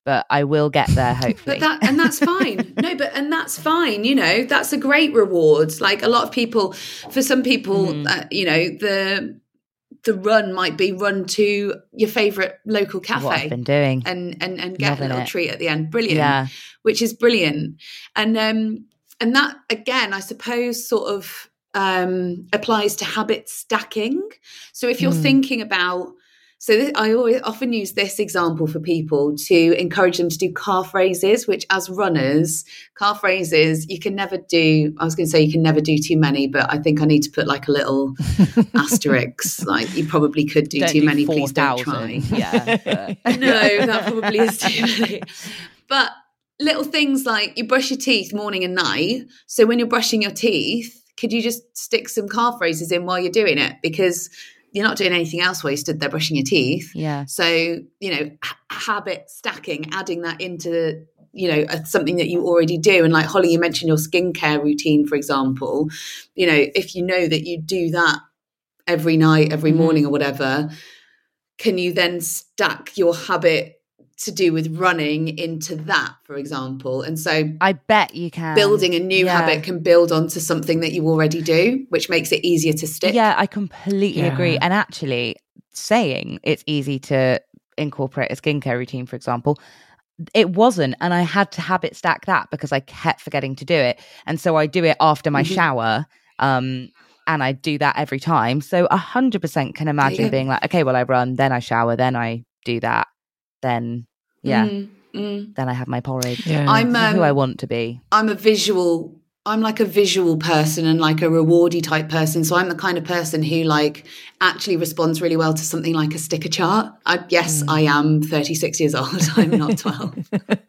but I will get there hopefully. And that's fine. And that's fine. You know, that's a great reward. Like a lot of people, for some people, you know, the run might be run to your favourite local cafe. What I've been doing. And get Loving a little it. treat at the end. Brilliant. Yeah. Which is brilliant. And that, again, I suppose sort of applies to habit stacking. So if you're thinking about, I often use this example for people to encourage them to do calf raises, which as runners, calf raises, you can never do too many, but I think I need to put like a little asterisk, like you probably could do too many, 4, please don't try. Yeah. No, that probably is too many. But little things like you brush your teeth morning and night. So when you're brushing your teeth, could you just stick some calf raises in while you're doing it? Because you're not doing anything else while you stood there brushing your teeth. Yeah. So, you know, habit stacking, adding that into, you know, something that you already do. And like Holly, you mentioned your skincare routine, for example. You know, if you know that you do that every night, every morning or whatever, can you then stack your habit to do with running into that, for example? And so I bet you can. Building a new habit can build onto something that you already do, which makes it easier to stick. Yeah, I completely agree. And actually saying it's easy to incorporate a skincare routine, for example, it wasn't. And I had to habit stack that because I kept forgetting to do it. And so I do it after my shower. And I do that every time. So 100% can imagine being like, okay, well, I run, then I shower, then I do that. Then then I have my porridge. I'm who I want to be. I'm like a visual person and like a rewardy type person. So I'm the kind of person who like actually responds really well to something like a sticker chart. I am 36 years old. I'm not 12.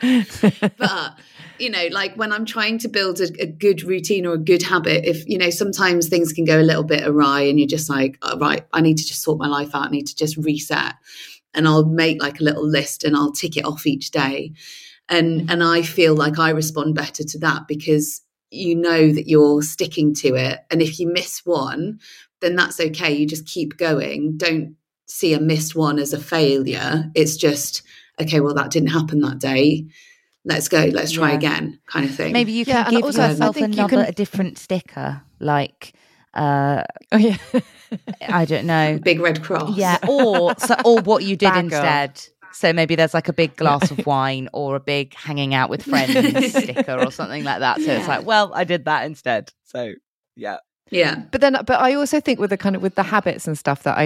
But you know, like when I'm trying to build a good routine or a good habit, if, you know, sometimes things can go a little bit awry and you're just like, oh, right, I need to just sort my life out. I need to just reset. And I'll make like a little list and I'll tick it off each day. And I feel like I respond better to that because you know that you're sticking to it. And if you miss one, then that's okay. You just keep going. Don't see a missed one as a failure. It's just, okay, well, that didn't happen that day. Let's go. Let's try again, kind of thing. Maybe you can give yourself a different sticker, like I don't know, big red cross. Yeah, or what you did instead. So maybe there's like a big glass of wine or a big hanging out with friends sticker or something like that. So it's like, well, I did that instead. So yeah. But I also think with the habits and stuff that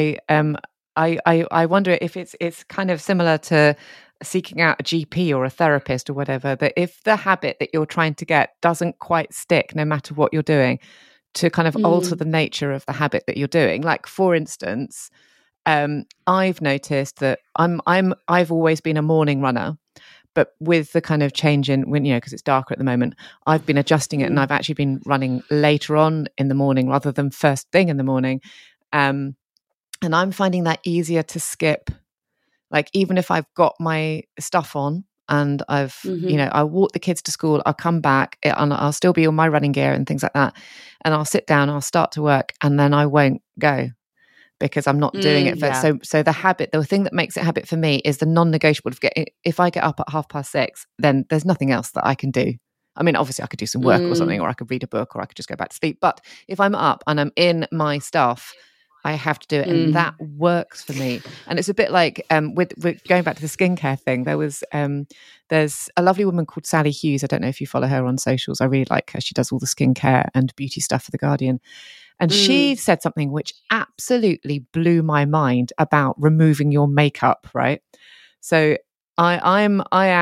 I wonder if it's kind of similar to seeking out a GP or a therapist or whatever. That if the habit that you're trying to get doesn't quite stick, no matter what you're doing, to kind of alter the nature of the habit that you're doing. Like, for instance, I've noticed that I've always been a morning runner, but with the kind of change in when, you know, because it's darker at the moment, I've been adjusting it and I've actually been running later on in the morning rather than first thing in the morning. And I'm finding that easier to skip. Like, even if I've got my stuff on, and I've, you know, I walk the kids to school, I'll come back and I'll still be on my running gear and things like that. And I'll sit down, I'll start to work, and then I won't go because I'm not doing it. So the habit, the thing that makes it habit for me is the non-negotiable. If I get up at 6:30, then there's nothing else that I can do. I mean, obviously I could do some work or something, or I could read a book, or I could just go back to sleep. But if I'm up and I'm in my stuff, I have to do it, and that works for me. And it's a bit like with going back to the skincare thing. There's a lovely woman called Sally Hughes. I don't know if you follow her on socials. I really like her. She does all the skincare and beauty stuff for The Guardian. And she said something which absolutely blew my mind about removing your makeup. Right. So I am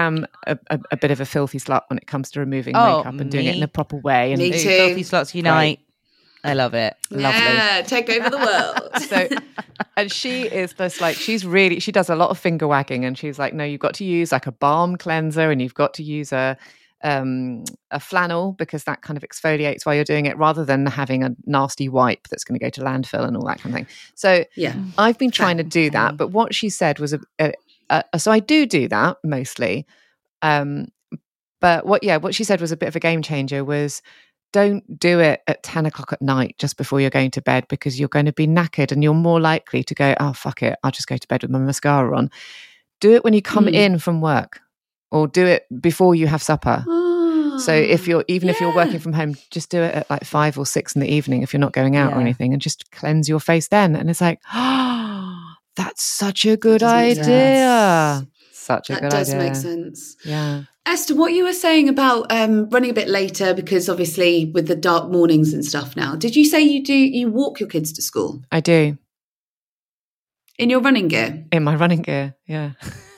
a bit of a filthy slut when it comes to removing makeup and doing it in a proper way. And me too. Filthy sluts unite. Right. I love it. Lovely. Yeah, take over the world. And she is just like, she does a lot of finger wagging, and she's like, no, you've got to use like a balm cleanser, and you've got to use a flannel, because that kind of exfoliates while you're doing it, rather than having a nasty wipe that's going to go to landfill and all that kind of thing. So I've been trying to do that, but what she said was so I do that mostly. But what she said was a bit of a game changer. Was, don't do it at 10 o'clock at night just before you're going to bed, because you're going to be knackered and you're more likely to go, oh, fuck it, I'll just go to bed with my mascara on. Do it when you come in from work. or do it before you have supper. So if you're working from home, just do it at like 5 or 6 in the evening if you're not going out or anything, and just cleanse your face then. And it's like, that's such a good idea. Such a good idea. That does make sense. Yeah. Esther, what you were saying about running a bit later, because obviously with the dark mornings and stuff now, did you say you walk your kids to school? I do. In your running gear? In my running gear, yeah.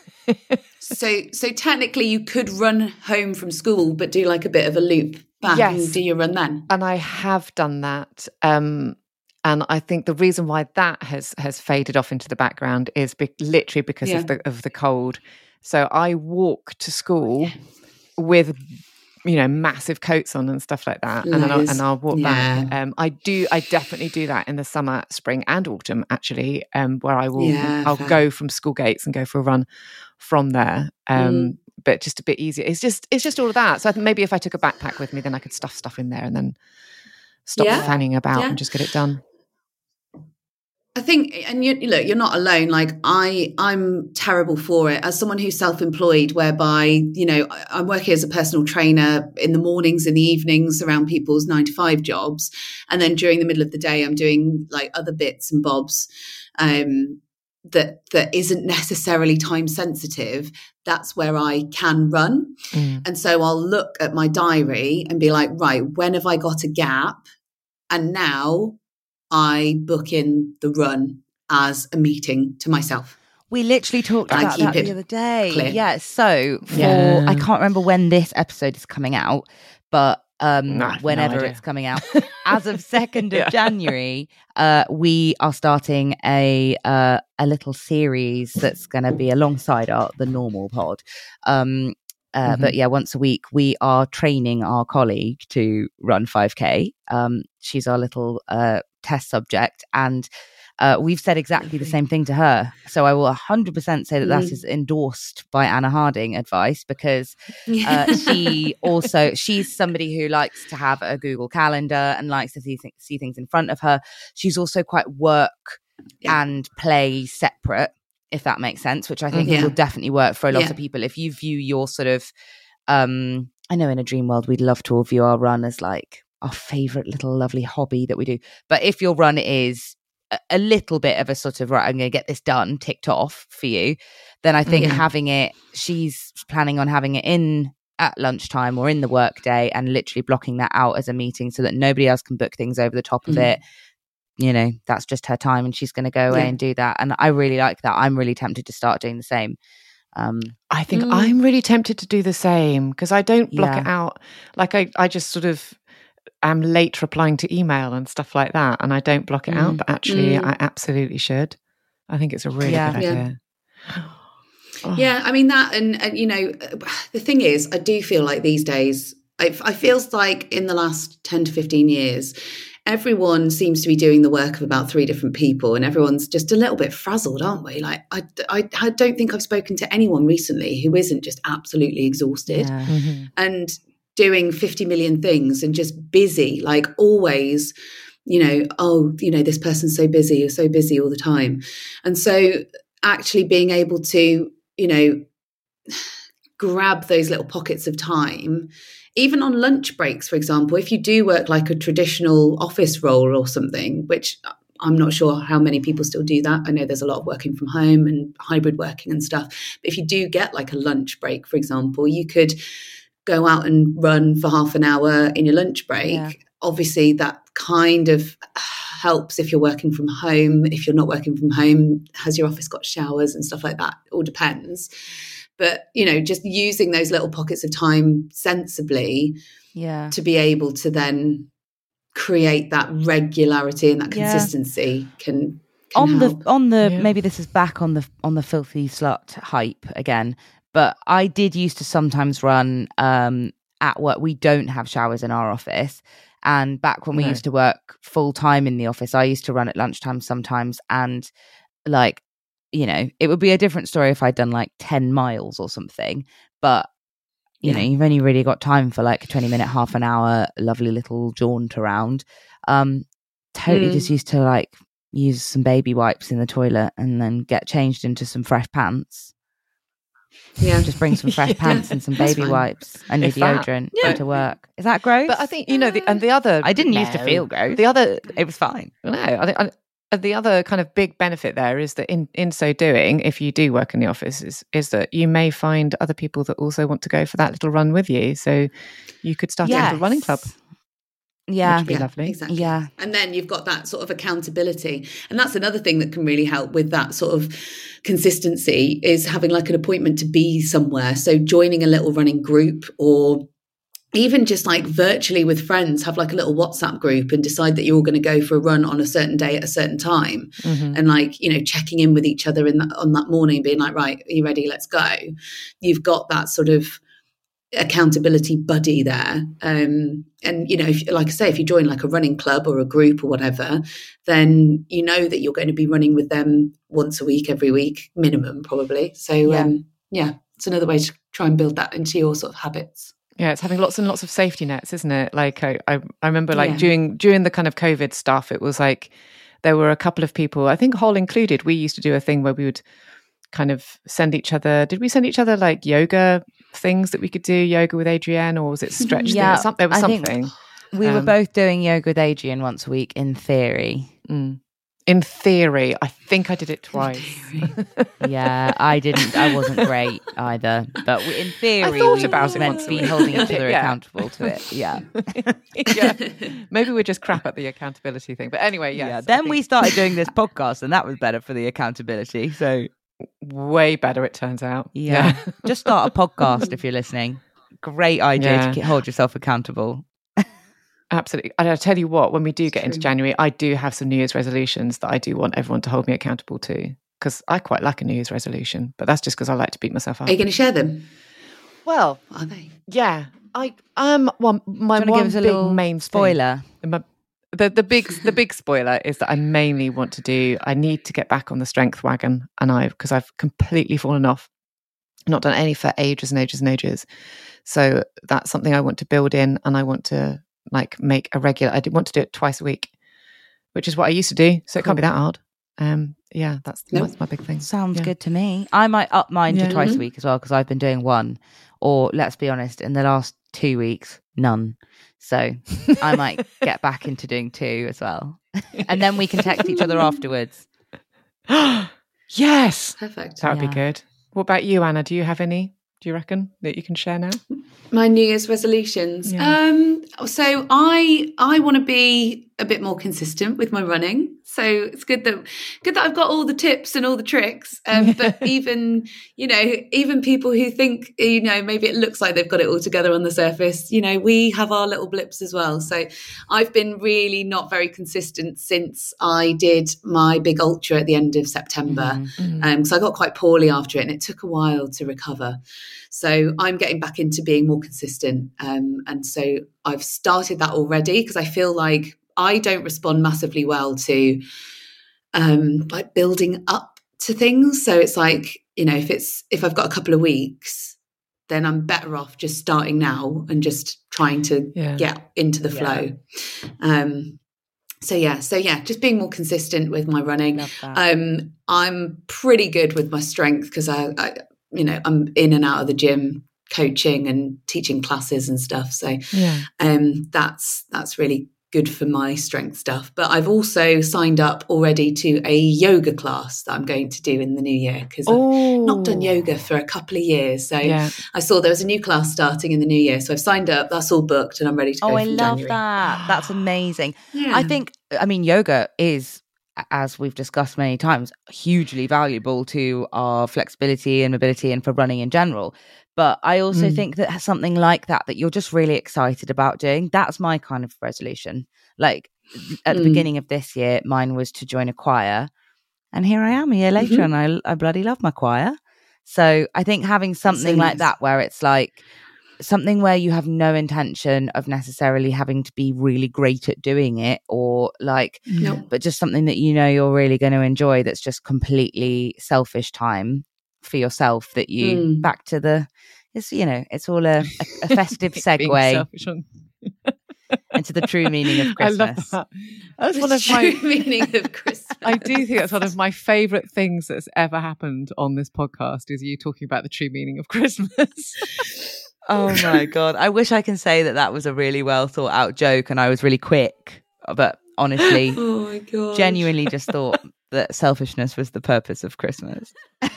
So technically you could run home from school, but do like a bit of a loop back and do your run then. And I have done that. And I think the reason why that has faded off into the background is literally because of the cold. So I walk to school with, massive coats on and stuff like that. And then I'll walk back. I definitely do that in the summer, spring and autumn, actually, where I'll go from school gates and go for a run from there. But just a bit easier. It's just all of that. So I think maybe if I took a backpack with me, then I could stuff stuff in there and then stop fanning about and just get it done. I think, and you're not alone. Like I'm terrible for it as someone who's self-employed, whereby, I'm working as a personal trainer in the mornings and the evenings around people's 9-to-5 jobs. And then during the middle of the day, I'm doing like other bits and bobs, that isn't necessarily time sensitive. That's where I can run. And so I'll look at my diary and be like, right, when have I got a gap? And now I book in the run as a meeting to myself. We literally talked about that the other day. Clear. Yeah. So I can't remember when this episode is coming out, but whenever it's coming out, as of 2nd of January, we are starting a little series that's going to be alongside the normal pod. But once a week we are training our colleague to run 5K. She's our little test subject, and we've said exactly the same thing to her. So I will 100% say that is endorsed by Anna Harding advice, because she's somebody who likes to have a Google Calendar and likes to see things in front of her. She's also quite work and play separate, if that makes sense, which I think will definitely work for a lot of people. If you view your sort of, I know in a dream world, we'd love to all view our run as like our favorite little lovely hobby that we do. But if your run is a little bit of a sort of, right, I'm going to get this done, ticked off for you, then I think having it, she's planning on having it in at lunchtime or in the work day and literally blocking that out as a meeting so that nobody else can book things over the top of it. That's just her time and she's going to go away and do that. And I really like that. I'm really tempted to start doing the same. I think I'm really tempted to do the same, because I don't block it out. Like I just sort of am late replying to email and stuff like that, and I don't block it out, but actually I absolutely should. I think it's a really good idea. Yeah, I mean that, and the thing is, I do feel like these days, I feels like in the last 10 to 15 years, everyone seems to be doing the work of about 3 different people, and everyone's just a little bit frazzled, aren't we? Like I don't think I've spoken to anyone recently who isn't just absolutely exhausted and doing 50 million things and just busy, like always, this person's so busy all the time. And so actually being able to, grab those little pockets of time, even on lunch breaks, for example, if you do work like a traditional office role or something, which I'm not sure how many people still do that. I know there's a lot of working from home and hybrid working and stuff. But if you do get like a lunch break, for example, you could go out and run for half an hour in your lunch break. Yeah. Obviously, that kind of helps if you're working from home. If you're not working from home, has your office got showers and stuff like that? It all depends. But, just using those little pockets of time sensibly to be able to then create that regularity and that consistency can help. Maybe this is back on the filthy slut hype again. But I did used to sometimes run at work. We don't have showers in our office. And back when we used to work full time in the office, I used to run at lunchtime sometimes. And it would be a different story if I'd done like 10 miles or something. But, you've only really got time for like a 20-minute, half an hour, lovely little jaunt around. Totally just used to like use some baby wipes in the toilet and then get changed into some fresh pants. Yeah. Just bring some fresh pants and some baby wipes and your deodorant to work. Is that gross? But I think, the other... I didn't used to feel gross. It was fine. No, I think the other kind of big benefit there is that in so doing, if you do work in the office, is that you may find other people that also want to go for that little run with you. So you could start a little running club. Yeah. Which would be lovely. Exactly. Yeah. And then you've got that sort of accountability. And that's another thing that can really help with that sort of consistency, is having like an appointment to be somewhere. So joining a little running group, or even just like virtually with friends, have like a little WhatsApp group and decide that you're all going to go for a run on a certain day at a certain time. And like, checking in with each other on that morning, being like, right, are you ready? Let's go. You've got that sort of accountability buddy there. And like I say, if you join like a running club or a group or whatever, then you know that you're going to be running with them once a week, every week minimum, probably. So it's another way to try and build that into your sort of habits. Yeah, it's having lots and lots of safety nets, isn't it? Like I remember like during the kind of COVID stuff, it was like there were a couple of people, I think Hol included, we used to do a thing where we would kind of send each other like yoga things that we could do, yoga with Adrienne, or was it stretch? There was something. We were both doing yoga with Adrienne once a week in theory. In theory, I think I did it twice. Yeah, I didn't. I wasn't great either. But in theory, I thought about it meant to be holding each other accountable to it. Yeah. Maybe we're just crap at the accountability thing. But anyway, yes. Then we started doing this podcast, and that was better for the accountability. So way better, it turns out. Yeah. Just start a podcast if you're listening. Great idea to hold yourself accountable. Absolutely. And I'll tell you what, when we do get into January, I do have some New Year's resolutions that I do want everyone to hold me accountable to, because I quite like a New Year's resolution, but that's just because I like to beat myself up. Are you going to share them? Well, are they? Yeah. My one give us a big little main spoiler. The big spoiler is that I mainly want to do, I need to get back on the strength wagon, because I've completely fallen off. Not done any for ages and ages and ages. So that's something I want to build in, and I want to like make a regular, I want to do it twice a week, which is what I used to do. So it can't be that hard. That's my big thing. Sounds good to me. I might up mine to twice a week as well, because I've been doing one, or let's be honest, in the last 2 weeks, none. So I might get back into doing 2 as well. And then we can text each other afterwards. Yes. Perfect. That would be good. What about you, Anna? Do you have any, do you reckon, that you can share now? My New Year's resolutions. So I want to be a bit more consistent with my running. So it's good that I've got all the tips and all the tricks. But even people who think, maybe it looks like they've got it all together on the surface, we have our little blips as well. So I've been really not very consistent since I did my big ultra at the end of September. So I got quite poorly after it, and it took a while to recover. So I'm getting back into being more consistent. And so I've started that already, because I feel like I don't respond massively well to like building up to things. So it's like, if I've got a couple of weeks, then I'm better off just starting now and just trying to get into the flow. So just being more consistent with my running. I'm pretty good with my strength, because I'm in and out of the gym, coaching and teaching classes and stuff. So that's really good for my strength stuff. But I've also signed up already to a yoga class that I'm going to do in the new year, because I've not done yoga for a couple of years. So I saw there was a new class starting in the new year. So I've signed up, that's all booked, and I'm ready to go. I love that. That's amazing. I think, yoga is, as we've discussed many times, hugely valuable to our flexibility and mobility and for running in general. But I also think that something like that you're just really excited about doing, that's my kind of resolution. Like at the beginning of this year, mine was to join a choir. And here I am a year later, and I bloody love my choir. So I think having something like that, where it's like something where you have no intention of necessarily having to be really great at doing it, or like, but just something that you're really going to enjoy, that's just completely selfish time for yourself, that you back to the, it's all a festive segue. into the true meaning of Christmas. I love that. That's one of true meaning of Christmas. I do think that's one of my favourite things that's ever happened on this podcast is you talking about the true meaning of Christmas. Oh my God. I wish I can say that was a really well thought out joke and I was really quick. But honestly, oh my God, genuinely just thought that selfishness was the purpose of Christmas.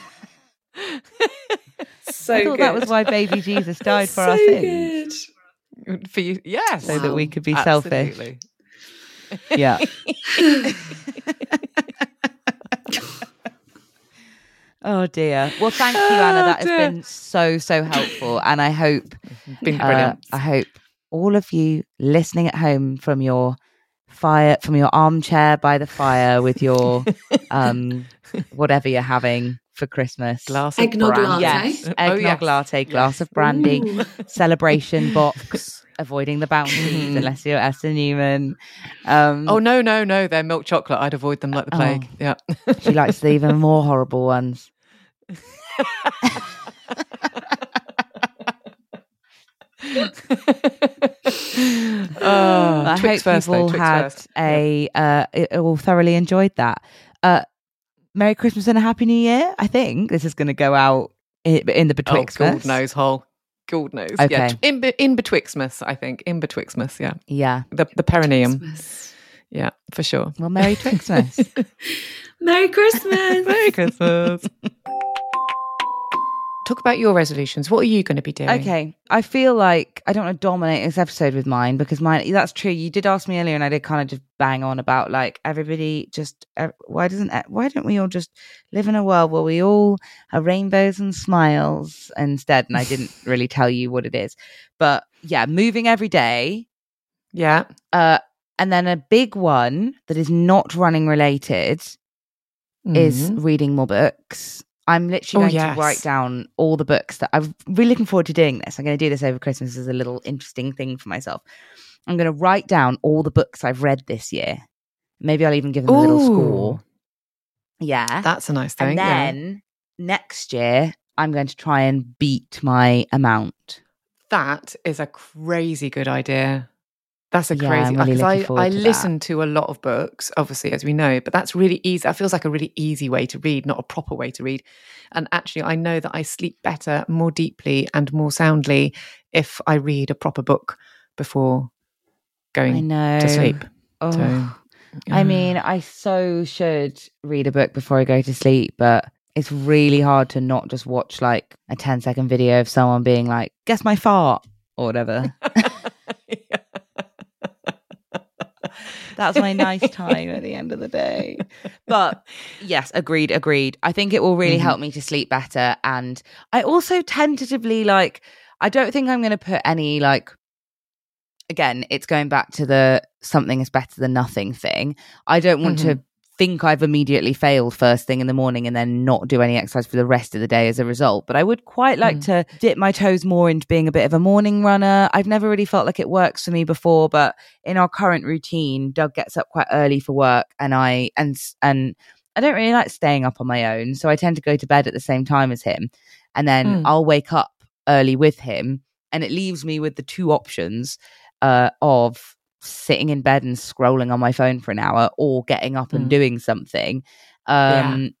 So I thought that was why baby Jesus died for our sins. For you, yes. So that we could be Absolutely. selfish. Yeah. Oh dear. Well, thank you, Anna. That has been so helpful, and I hope been brilliant. I hope all of you listening at home from your armchair by the fire with your whatever you're having for Christmas, glass of eggnog brandy. latte, yes, eggnog latte, glass of brandy, celebration box. Avoiding the bounties unless you're Esther Newman. Oh no, they're milk chocolate. I'd avoid them like the plague. Yeah, she likes the even more horrible ones. I hope you've all all thoroughly enjoyed that. Merry Christmas and a Happy New Year. I think this is going to go out in the Betwixtmas. God knows, Hole. God knows. Okay. Yeah. In Betwixtmas, I think. In Betwixtmas, yeah. Yeah. The perineum. Betwixtmas. Yeah, for sure. Well, Merry Twixmas. Merry Christmas. Merry Christmas. Talk about your resolutions. What are you going to be doing? Okay. I feel like I don't want to dominate this episode with mine because that's true. You did ask me earlier and I did kind of just bang on about like everybody just, why don't we all just live in a world where we all have rainbows and smiles instead? And I didn't really tell you what it is. But yeah, moving every day. Yeah. And then a big one that is not running related is reading more books. I'm literally going to write down all the books that I'm really looking forward to doing this. I'm going to do this over Christmas as a little interesting thing for myself. I'm going to write down all the books I've read this year. Maybe I'll even give them a little score. Yeah. That's a nice thing. And then next year, I'm going to try and beat my amount. That is a crazy good idea. That's a crazy, I'm really because I to listen to a lot of books, obviously, as we know, but that's really easy. That feels like a really easy way to read, not a proper way to read. And actually, I know that I sleep better, more deeply and more soundly if I read a proper book before going to sleep. Oh. I mean, I so should read a book before I go to sleep, but it's really hard to not just watch like a 10-second video of someone being like, guess my fart or whatever. That's my nice time at the end of the day. But yes, agreed. I think it will really help me to sleep better. And I also tentatively I don't think I'm going to put any again, it's going back to the something is better than nothing thing. I don't want to think I've immediately failed first thing in the morning and then not do any exercise for the rest of the day as a result. But I would quite like to dip my toes more into being a bit of a morning runner. I've never really felt like it works for me before, but in our current routine, Doug gets up quite early for work and I don't really like staying up on my own. So I tend to go to bed at the same time as him. And then I'll wake up early with him. And it leaves me with the two options of sitting in bed and scrolling on my phone for an hour or getting up and doing something. And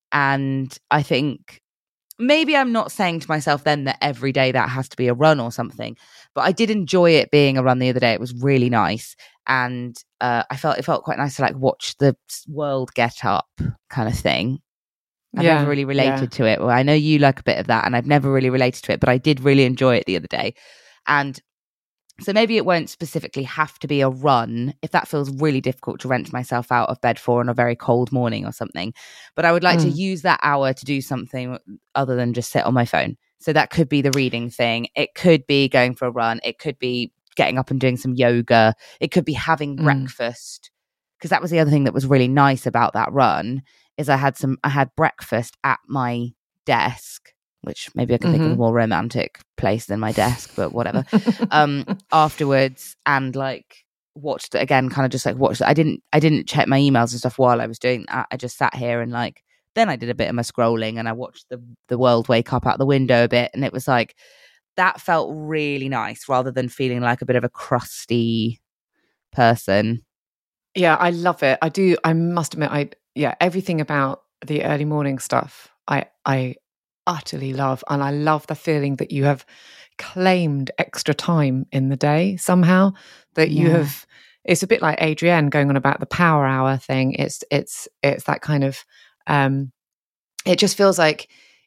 I think maybe I'm not saying to myself then that every day that has to be a run or something, but I did enjoy it being a run the other day. It was really nice. And it felt quite nice to watch the world get up kind of thing. I've never really related to it. Well, I know you like a bit of that and I've never really related to it, but I did really enjoy it the other day. And so maybe it won't specifically have to be a run if that feels really difficult to wrench myself out of bed for on a very cold morning or something. But I would like to use that hour to do something other than just sit on my phone. So that could be the reading thing. It could be going for a run. It could be getting up and doing some yoga. It could be having breakfast. Because that was the other thing that was really nice about that run is I had breakfast at my desk, which maybe I can think of a more romantic place than my desk, but whatever. Afterwards, and watched it again, kind of just watched it. I didn't check my emails and stuff while I was doing that. I just sat here and then I did a bit of my scrolling and I watched the world wake up out the window a bit, and it was that felt really nice rather than feeling like a bit of a crusty person. Yeah, I love it. I do. I must admit, everything about the early morning stuff, I utterly love. And I love the feeling that you have claimed extra time in the day somehow, that you have. It's a bit like Adrienne going on about the power hour thing. It's that kind of, it just feels like,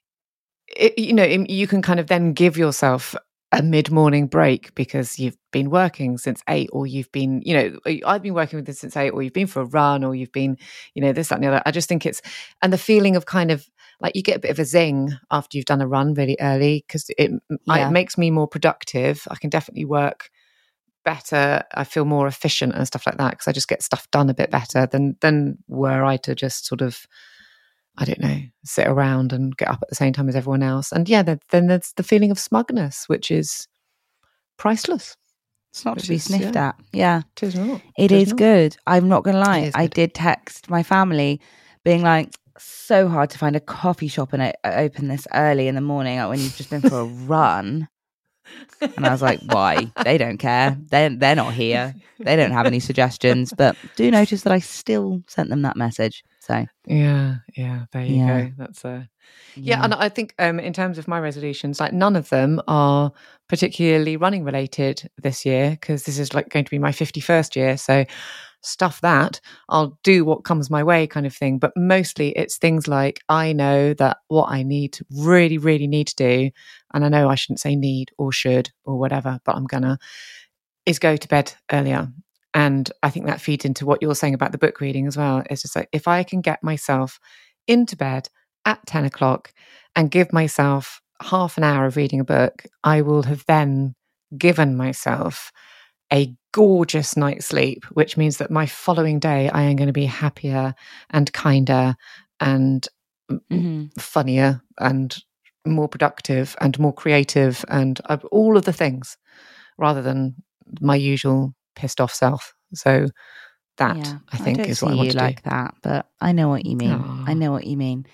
you can kind of then give yourself a mid-morning break because you've been working since 8, or you've been, I've been working with this since 8, or you've been for a run, or you've been, this, that and the other. I just think and the feeling of kind of like you get a bit of a zing after you've done a run really early, because it makes me more productive. I can definitely work better. I feel more efficient and stuff like that, because I just get stuff done a bit better than were I to just sort of, I don't know, sit around and get up at the same time as everyone else. And then there's the feeling of smugness, which is priceless. It's not to be sniffed at. Yeah. It is not. It is good. I'm not going to lie. I did text my family being like, so hard to find a coffee shop and open this early in the morning, like when you've just been for a run. And I was like, why? They don't care. They're not here. They don't have any suggestions. But do notice that I still sent them that message. So yeah, there you go. That's and I think in terms of my resolutions, like none of them are particularly running related this year, because this is like going to be my 51st year. So stuff that I'll do what comes my way kind of thing. But mostly it's things like, I know that what I really, really need to do, and I know I shouldn't say need or should or whatever, but I'm gonna, is go to bed earlier. And I think that feeds into what you're saying about the book reading as well. It's just like, if I can get myself into bed at 10 o'clock and give myself half an hour of reading a book, I will have then given myself a gorgeous night's sleep, which means that my following day I am going to be happier and kinder and funnier and more productive and more creative and all of the things, rather than my usual pissed off self. So that I think is what I want to do. Like that, but I know what you mean. I know what you mean.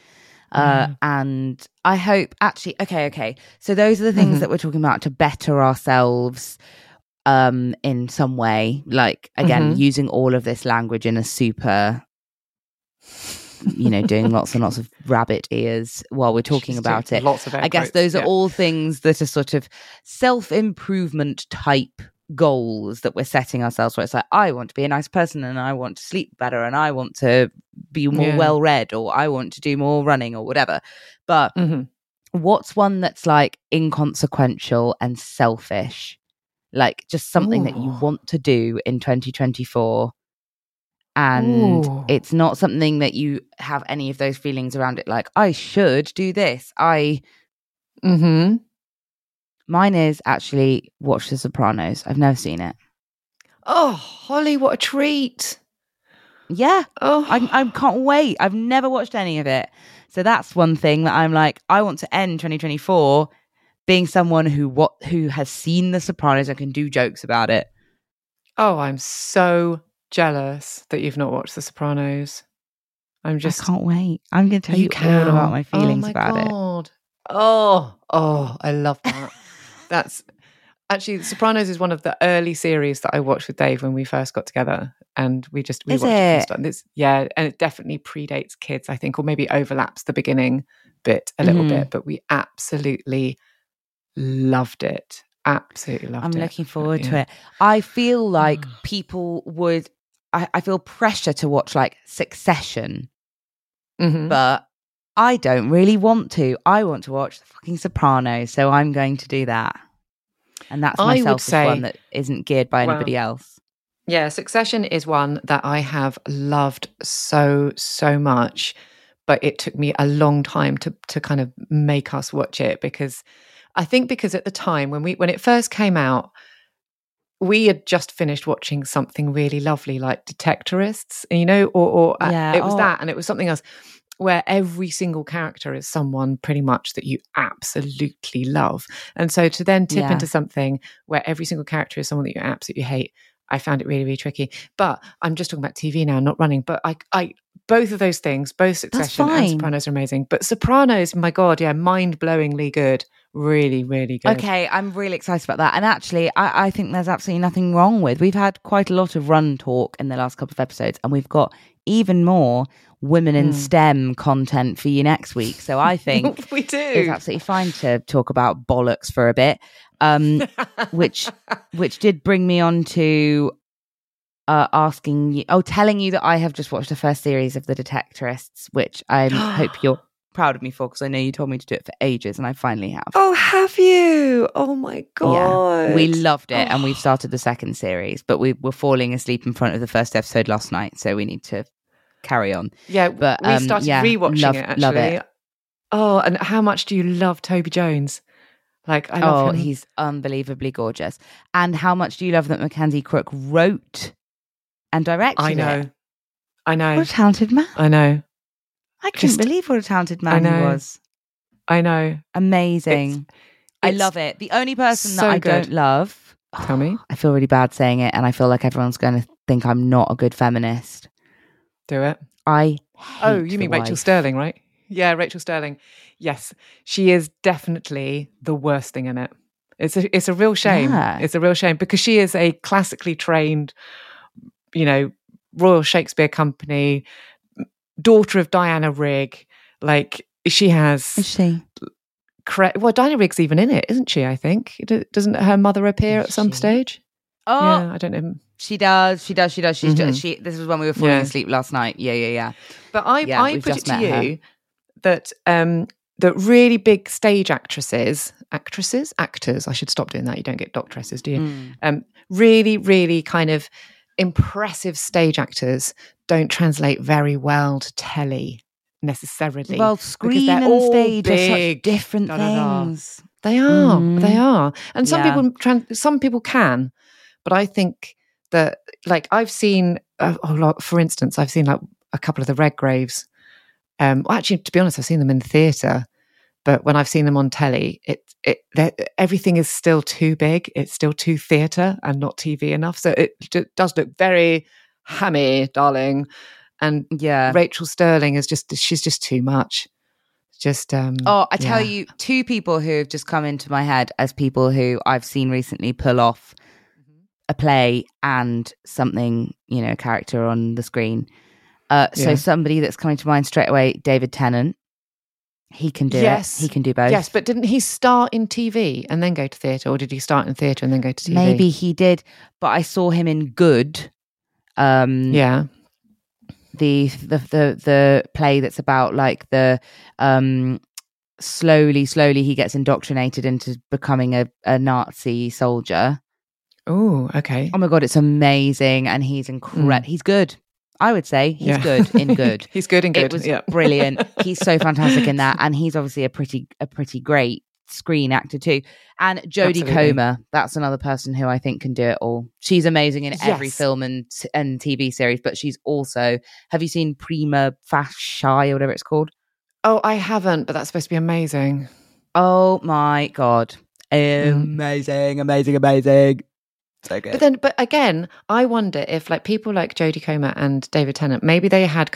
And I hope actually, okay. So those are the things that we're talking about to better ourselves in some way, like again using all of this language in a super, doing lots and lots of rabbit ears while we're talking about it. Lots of I guess those are all things that are sort of self-improvement type goals that we're setting ourselves for. It's like, I want to be a nice person, and I want to sleep better, and I want to be more well read, or I want to do more running or whatever. But what's one that's like inconsequential and selfish, like just something that you want to do in 2024, and it's not something that you have any of those feelings around it, like I should do this. Mine is actually watch The Sopranos. I've never seen it. Oh, Holly, what a treat. Yeah. Oh, I can't wait. I've never watched any of it. So that's one thing that I'm like, I want to end 2024 being someone who has seen The Sopranos and can do jokes about it. Oh, I'm so jealous that you've not watched The Sopranos. I can't wait. I'm going to tell you all about my feelings about it. Oh, I love that. That's actually, The Sopranos is one of the early series that I watched with Dave when we first got together, and we watched it. And it definitely predates kids, I think, or maybe overlaps the beginning bit a little bit, but we absolutely loved it. Absolutely loved it. I'm looking forward to it. I feel like people would, I feel pressure to watch like Succession, but I don't really want to. I want to watch the fucking Sopranos, so I'm going to do that. And that's my selfish one that isn't geared by anybody else. Yeah, Succession is one that I have loved so much, but it took me a long time to kind of make us watch it, because at the time when it first came out, we had just finished watching something really lovely like Detectorists, it was that, and it was something else where every single character is someone pretty much that you absolutely love. And so to then tip into something where every single character is someone that you absolutely hate, I found it really, really tricky. But I'm just talking about TV now, not running. But I both of those things, both Succession and Sopranos are amazing. But Sopranos, my God, mind-blowingly good. Really, really good. Okay, I'm really excited about that. And actually, I think there's absolutely nothing wrong with. We've had quite a lot of run talk in the last couple of episodes, and we've got even more women in STEM content for you next week. So I think we do. It's absolutely fine to talk about bollocks for a bit, which did bring me on to telling you that I have just watched the first series of The Detectorists, which I hope you're proud of me for, because I know you told me to do it for ages and I finally have. Oh, have you? Oh my God. Yeah, we loved it and we've started the second series, but we were falling asleep in front of the first episode last night, so we need to carry on. Yeah, but we started rewatching it, actually. Love it. Oh, and how much do you love Toby Jones? Like, I love him. He's unbelievably gorgeous. And how much do you love that Mackenzie Crook wrote and directed it? I know. What a talented man. I know. I couldn't believe what a talented man he was. I know. Amazing. I love it. The only person that I don't love... Tell me. I feel really bad saying it, and I feel like everyone's going to think I'm not a good feminist. Do it. I hate you mean Rachel Sterling, right? Yeah, Rachel Sterling. Yes, she is definitely the worst thing in it. It's a real shame. Yeah. It's a real shame because she is a classically trained, Royal Shakespeare Company, daughter of Diana Rigg. Like, she has... Is she? Well, Diana Rigg's even in it, isn't she, I think? Doesn't her mother appear at some stage? Oh, yeah, I don't know. She does. She's this was when we were falling asleep last night. Yeah. But I put it to you that that really big stage actors, I should stop doing that. You don't get doctoresses, do you? Really, really kind of impressive stage actors don't translate very well to telly necessarily. Well, screen and stage are such different things. They are. And some people can, but I think that, like, I've seen for instance, I've seen like a couple of the Redgraves. Actually, to be honest, I've seen them in the theatre, but when I've seen them on telly, everything is still too big. It's still too theatre and not TV enough. So it does look very hammy, darling. And Rachel Sterling she's just too much. I tell you, two people who have just come into my head as people who I've seen recently pull off a play and something, a character on the screen. So somebody that's coming to mind straight away, David Tennant. He can do it. He can do both. Yes, but didn't he start in TV and then go to theatre, or did he start in theatre and then go to TV? Maybe he did, but I saw him in Good. The play that's about like the slowly he gets indoctrinated into becoming a Nazi soldier. Oh, okay. Oh my God, it's amazing, and he's incredible. He's good. I would say he's good in Good. He's good in Good. It was brilliant. He's so fantastic in that, and he's obviously a pretty great screen actor too. And Jodie Comer, that's another person who I think can do it all. She's amazing in every film and TV series, but she's also... Have you seen Prima Facie or whatever it's called? Oh, I haven't, but that's supposed to be amazing. Oh my God. Amazing. So good. But again, I wonder if like people like Jodie Comer and David Tennant, maybe they had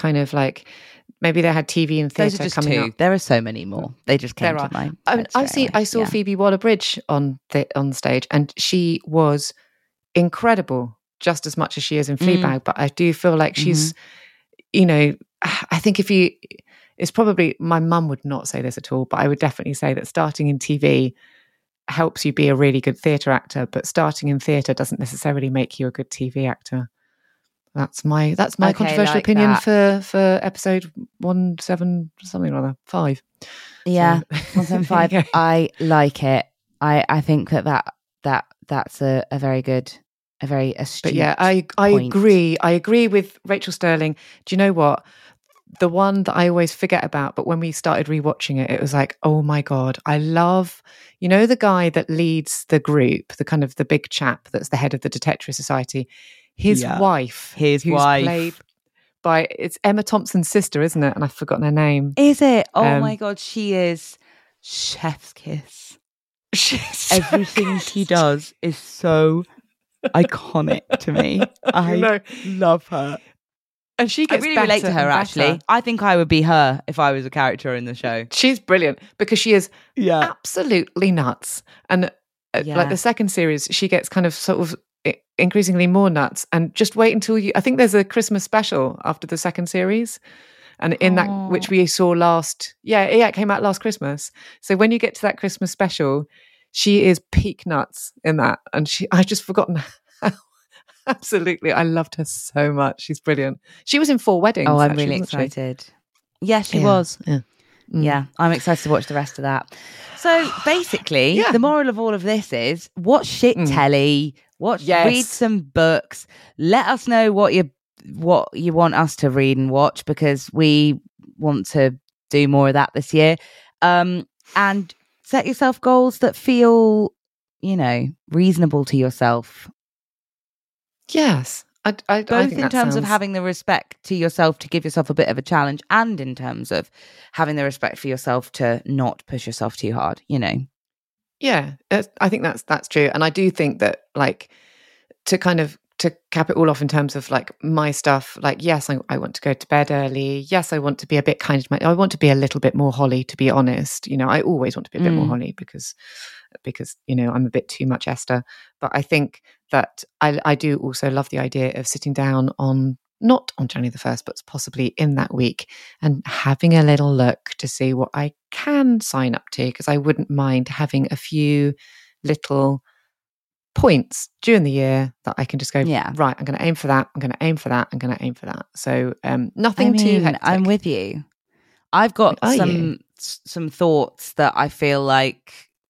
TV and theatre coming up. There are so many more. They just came to mind. I saw Phoebe Waller-Bridge on stage, and she was incredible, just as much as she is in Fleabag. But I do feel like she's, I think it's probably, my mum would not say this at all, but I would definitely say that starting in TV helps you be a really good theatre actor, but starting in theatre doesn't necessarily make you a good TV actor. That's my controversial opinion for episode 17 something or other 5. Yeah, 175. Yeah. I like it. I think that's a very good, a very astute. But yeah, I agree. I agree with Rachel Sterling. Do you know what? The one that I always forget about, but when we started rewatching it, it was like, oh my God, I love, the guy that leads the group, the kind of the big chap that's the head of the Detectorist Society, his wife, who's played by, it's Emma Thompson's sister, isn't it? And I've forgotten her name. Is it? Oh my God, she is chef's kiss. Everything she does is so iconic to me. I love her. And she gets I really relate to her, actually. I think I would be her if I was a character in the show. She's brilliant because she is absolutely nuts. And like the second series, she gets kind of sort of increasingly more nuts. And just wait until I think there's a Christmas special after the second series. And in that, which we saw it came out last Christmas. So when you get to that Christmas special, she is peak nuts in that. And I've just forgotten how. Absolutely. I loved her so much. She's brilliant. She was in 4 Weddings. Oh, I'm really excited. Yes, she was. Yeah. Yeah, I'm excited to watch the rest of that. So basically, the moral of all of this is watch shit telly, read some books. Let us know what you want us to read and watch, because we want to do more of that this year. And set yourself goals that feel, reasonable to yourself. Yes. I Both think in terms of having the respect to yourself to give yourself a bit of a challenge, and in terms of having the respect for yourself to not push yourself too hard, Yeah, I think that's true. And I do think that, like, to cap it all off in terms of like my stuff, like, yes, I want to go to bed early. Yes, I want to be a bit kind to I want to be a little bit more Holly, to be honest. I always want to be a bit more Holly because I'm a bit too much Esther. But I think that I do also love the idea of sitting down not on January the 1st, but possibly in that week, and having a little look to see what I can sign up to, because I wouldn't mind having a few little points during the year that I can just go, right, I'm going to aim for that, I'm going to aim for that, I'm going to aim for that. So nothing too hectic. I'm with you. I've got some thoughts that I feel like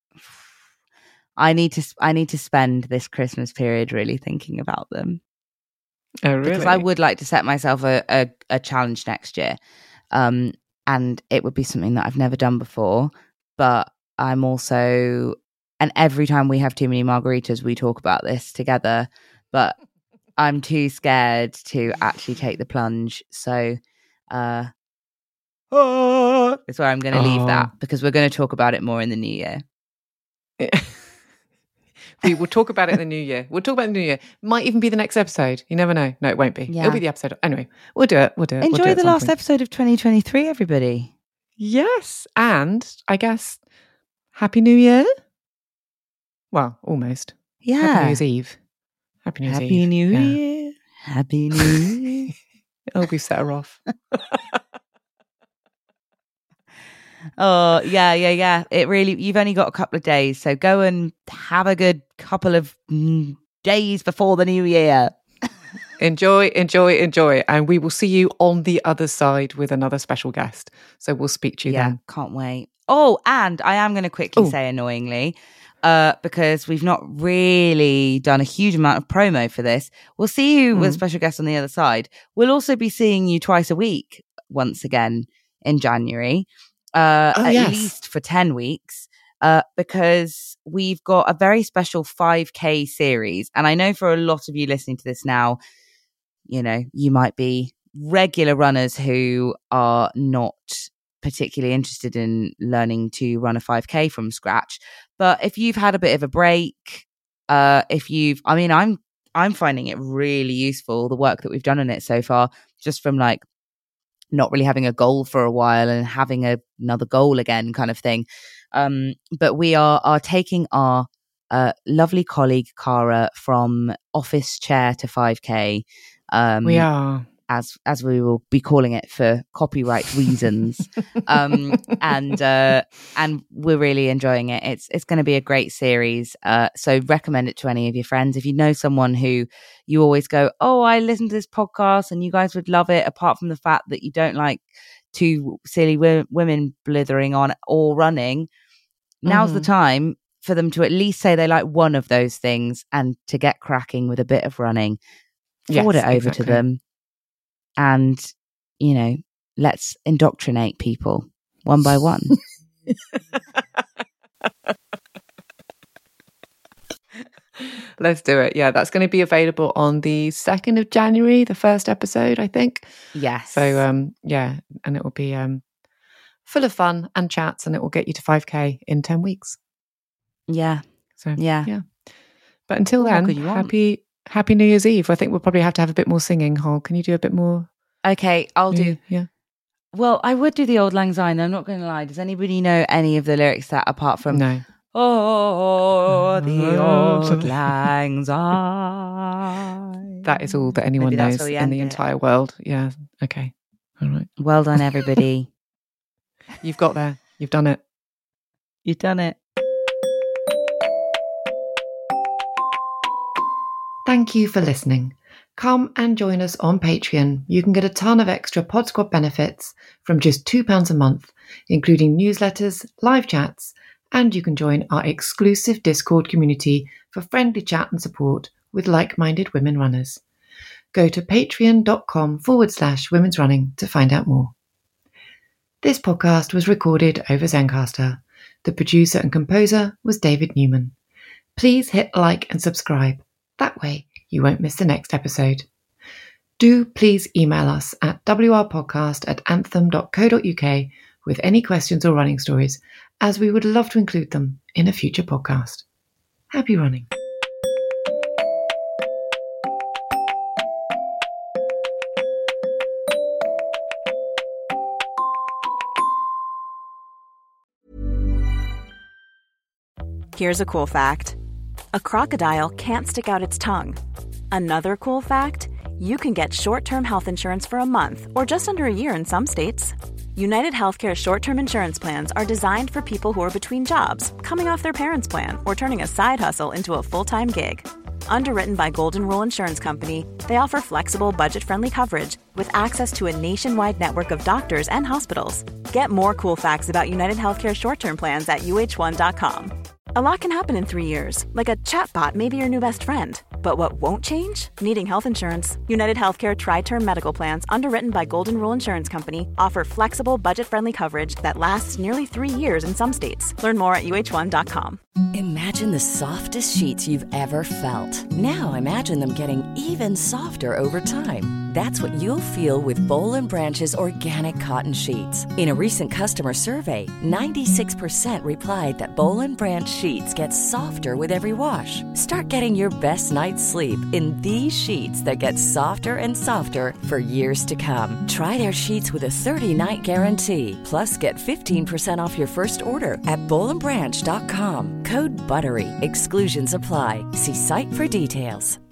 I need to spend this Christmas period really thinking about them. Oh, really? Because I would like to set myself a challenge next year. And it would be something that I've never done before. But I'm also, and every time we have too many margaritas, we talk about this together. But I'm too scared to actually take the plunge. So that's where I'm going to leave that, because we're going to talk about it more in the new year. We will talk about it in the new year. Might even be the next episode. You never know. No, it won't be. Yeah. It'll be the episode. Anyway, we'll do it. Enjoy the last episode of 2023, everybody. Yes. And I guess Happy New Year. Well, almost. Yeah. Happy New Year's Eve. Happy New Year's Eve. Happy New Year. Happy New Year. Oh, we set her off. Oh, yeah. It really, you've only got a couple of days, so go and have a good couple of days before the new year. Enjoy. And we will see you on the other side with another special guest. So we'll speak to you then. Can't wait. Oh, and I am going to quickly say annoyingly, because we've not really done a huge amount of promo for this. We'll see you with a special guest on the other side. We'll also be seeing you twice a week once again in January. At least for 10 weeks, because we've got a very special 5K series. And I know for a lot of you listening to this now, you might be regular runners who are not particularly interested in learning to run a 5K from scratch. But if you've had a bit of a break, I'm finding it really useful, the work that we've done on it so far, just from like not really having a goal for a while and having another goal again kind of thing. But we are taking our lovely colleague Cara from office chair to 5K. We are. As we will be calling it for copyright reasons. And we're really enjoying it. It's going to be a great series. So recommend it to any of your friends. If you know someone who you always go, oh, I listened to this podcast and you guys would love it, apart from the fact that you don't like two silly women blithering on or running, now's the time for them to at least say they like one of those things and to get cracking with a bit of running. Forward it over to them. And, let's indoctrinate people one by one. Let's do it. Yeah, that's going to be available on the 2nd of January, the first episode, I think. Yes. So, and it will be full of fun and chats, and it will get you to 5K in 10 weeks. Yeah. So, yeah. But until then, Happy New Year's Eve. I think we'll probably have to have a bit more singing. Hol, can you do a bit more Okay, I'll do. Yeah. Well, I would do the Auld Lang Syne. I'm not going to lie. Does anybody know any of the lyrics that apart from No. Oh, the Auld Lang Syne? That is all that anyone knows in the entire world. Yeah. Okay. All right. Well done, everybody. You've got there. You've done it. You've done it. Thank you for listening. Come and join us on Patreon. You can get a ton of extra Pod Squad benefits from just £2 a month, including newsletters, live chats, and you can join our exclusive Discord community for friendly chat and support with like-minded women runners. Go to patreon.com/women's running to find out more. This podcast was recorded over Zencastr. The producer and composer was David Newman. Please hit like and subscribe. That way you won't miss the next episode. Do please email us at wrpodcast@anthem.co.uk with any questions or running stories, as we would love to include them in a future podcast. Happy running. Here's a cool fact. A crocodile can't stick out its tongue. Another cool fact, you can get short-term health insurance for a month or just under a year in some states. United Healthcare short-term insurance plans are designed for people who are between jobs, coming off their parents' plan, or turning a side hustle into a full-time gig. Underwritten by Golden Rule Insurance Company, they offer flexible, budget-friendly coverage with access to a nationwide network of doctors and hospitals. Get more cool facts about United Healthcare short-term plans at uh1.com. A lot can happen in 3 years, like a chatbot may be your new best friend. But what won't change? Needing health insurance. United Healthcare Tri-Term Medical Plans, underwritten by Golden Rule Insurance Company, offer flexible, budget-friendly coverage that lasts nearly 3 years in some states. Learn more at uh1.com. Imagine the softest sheets you've ever felt. Now imagine them getting even softer over time. That's what you'll feel with Boll & Branch's organic cotton sheets. In a recent customer survey, 96% replied that Boll & Branch sheets get softer with every wash. Start getting your best night's sleep in these sheets that get softer and softer for years to come. Try their sheets with a 30-night guarantee. Plus, get 15% off your first order at bollandbranch.com. Code BUTTERY. Exclusions apply. See site for details.